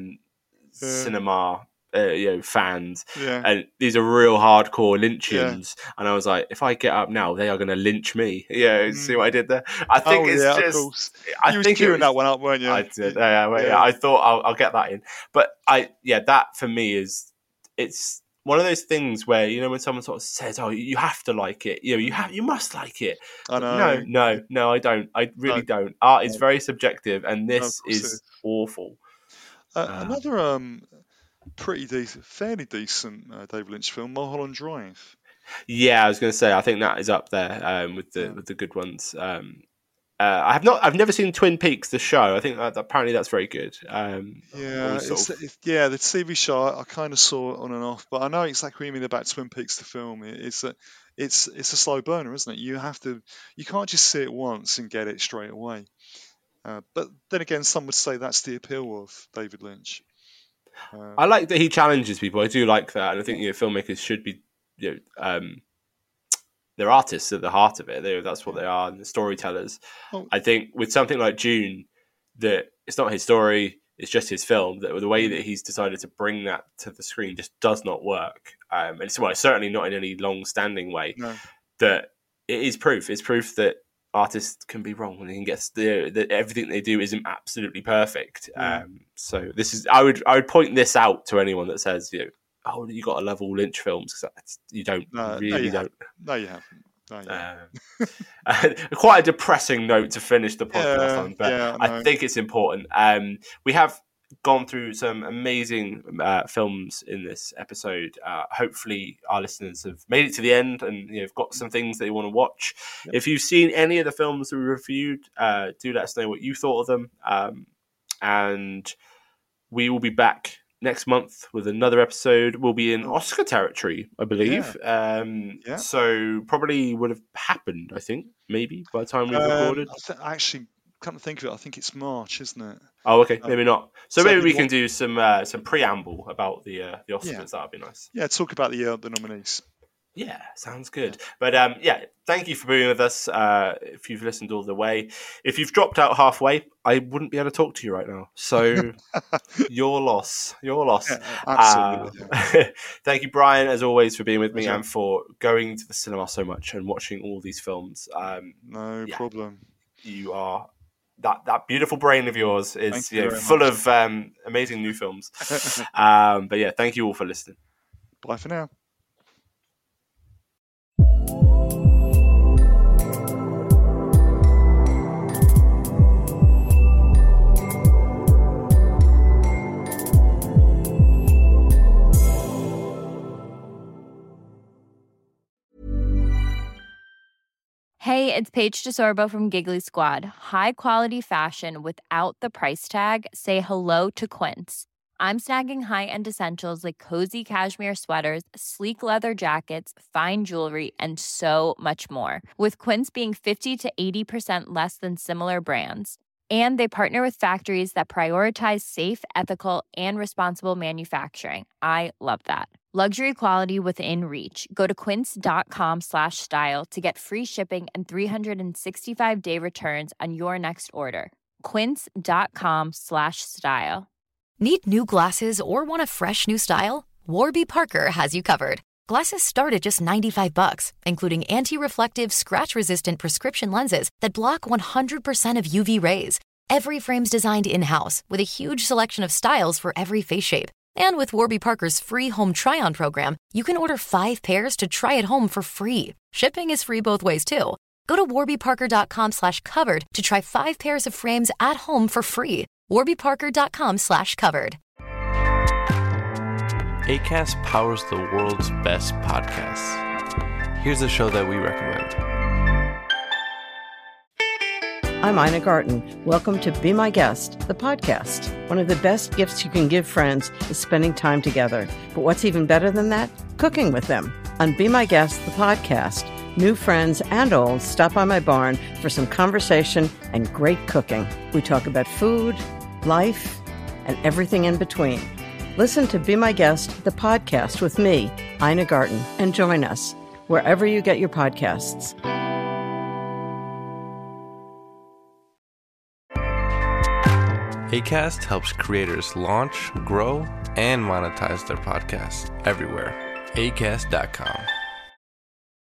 cinema fans, and these are real hardcore Lynchians, and I was like, if I get up now, they are going to lynch me. See what I did there? I think it's just. Of course. You was queuing that one up, weren't you? I did. I thought I'll get that in, but that for me it's one of those things where when someone sort of says, "Oh, you have to like it," you must like it. I know. No, I don't. I really don't. Art is very subjective, and this is awful. Another fairly decent David Lynch film, Mulholland Drive. Yeah, I was going to say, I think that is up there with the good ones. I've never seen Twin Peaks, the show. I think apparently that's very good. The TV show I kind of saw it on and off, but I know exactly what you mean about Twin Peaks, the film. It's a slow burner, isn't it? You can't just see it once and get it straight away. But then again, some would say that's the appeal of David Lynch. I like that he challenges people. I do like that, and I think filmmakers should be, they're artists at the heart of it. That's what they are, and the storytellers. I think with something like Dune, that it's not his story. it's just his film. The way that he's decided to bring that to the screen just does not work. And it's certainly not in any long-standing way. No. That it is proof. It's proof that artists can be wrong and they can get that everything they do isn't absolutely perfect. So this is I would point this out to anyone that says, you got to love all Lynch films, because you don't. No, you don't. No, you haven't. Quite a depressing note to finish the podcast on, but I think it's important. We have gone through some amazing films in this episode. Hopefully our listeners have made it to the end and have got some things they want to watch. If you've seen any of the films that we reviewed, do let us know what you thought of them, and we will be back next month with another episode. We'll be in Oscar territory, I believe. So probably would have happened, I think, maybe by the time we recorded. Actually, come to think of it, I think it's March, isn't it? Oh, okay, maybe not. So maybe we can do some preamble about the Oscars. That would be nice. Yeah, talk about the nominees. Yeah, sounds good. But thank you for being with us. If you've listened all the way, if you've dropped out halfway, I wouldn't be able to talk to you right now. So your loss. Yeah, absolutely. Thank you, Brian, as always, for being with me and for going to the cinema so much and watching all these films. No problem. You are that beautiful brain of yours is full of amazing new films. But yeah, thank you all for listening. Bye for now. Hey, it's Paige DeSorbo from Giggly Squad. High quality fashion without the price tag. Say hello to Quince. I'm snagging high-end essentials like cozy cashmere sweaters, sleek leather jackets, fine jewelry, and so much more. With Quince being 50 to 80% less than similar brands. And they partner with factories that prioritize safe, ethical, and responsible manufacturing. I love that. Luxury quality within reach. Go to quince.com/style to get free shipping and 365-day returns on your next order. Quince.com/style. Need new glasses or want a fresh new style? Warby Parker has you covered. Glasses start at just $95, including anti-reflective, scratch-resistant prescription lenses that block 100% of UV rays. Every frame's designed in-house with a huge selection of styles for every face shape. And with Warby Parker's free home try-on program, you can order 5 pairs to try at home for free. Shipping is free both ways, too. Go to warbyparker.com/covered to try 5 pairs of frames at home for free. warbyparker.com/covered. Acast powers the world's best podcasts. Here's a show that we recommend. I'm Ina Garten. Welcome to Be My Guest, the podcast. One of the best gifts you can give friends is spending time together. But what's even better than that? Cooking with them. On Be My Guest, the podcast, new friends and old stop by my barn for some conversation and great cooking. We talk about food, life, and everything in between. Listen to Be My Guest, the podcast with me, Ina Garten, and join us wherever you get your podcasts. Acast helps creators launch, grow, and monetize their podcasts everywhere. Acast.com.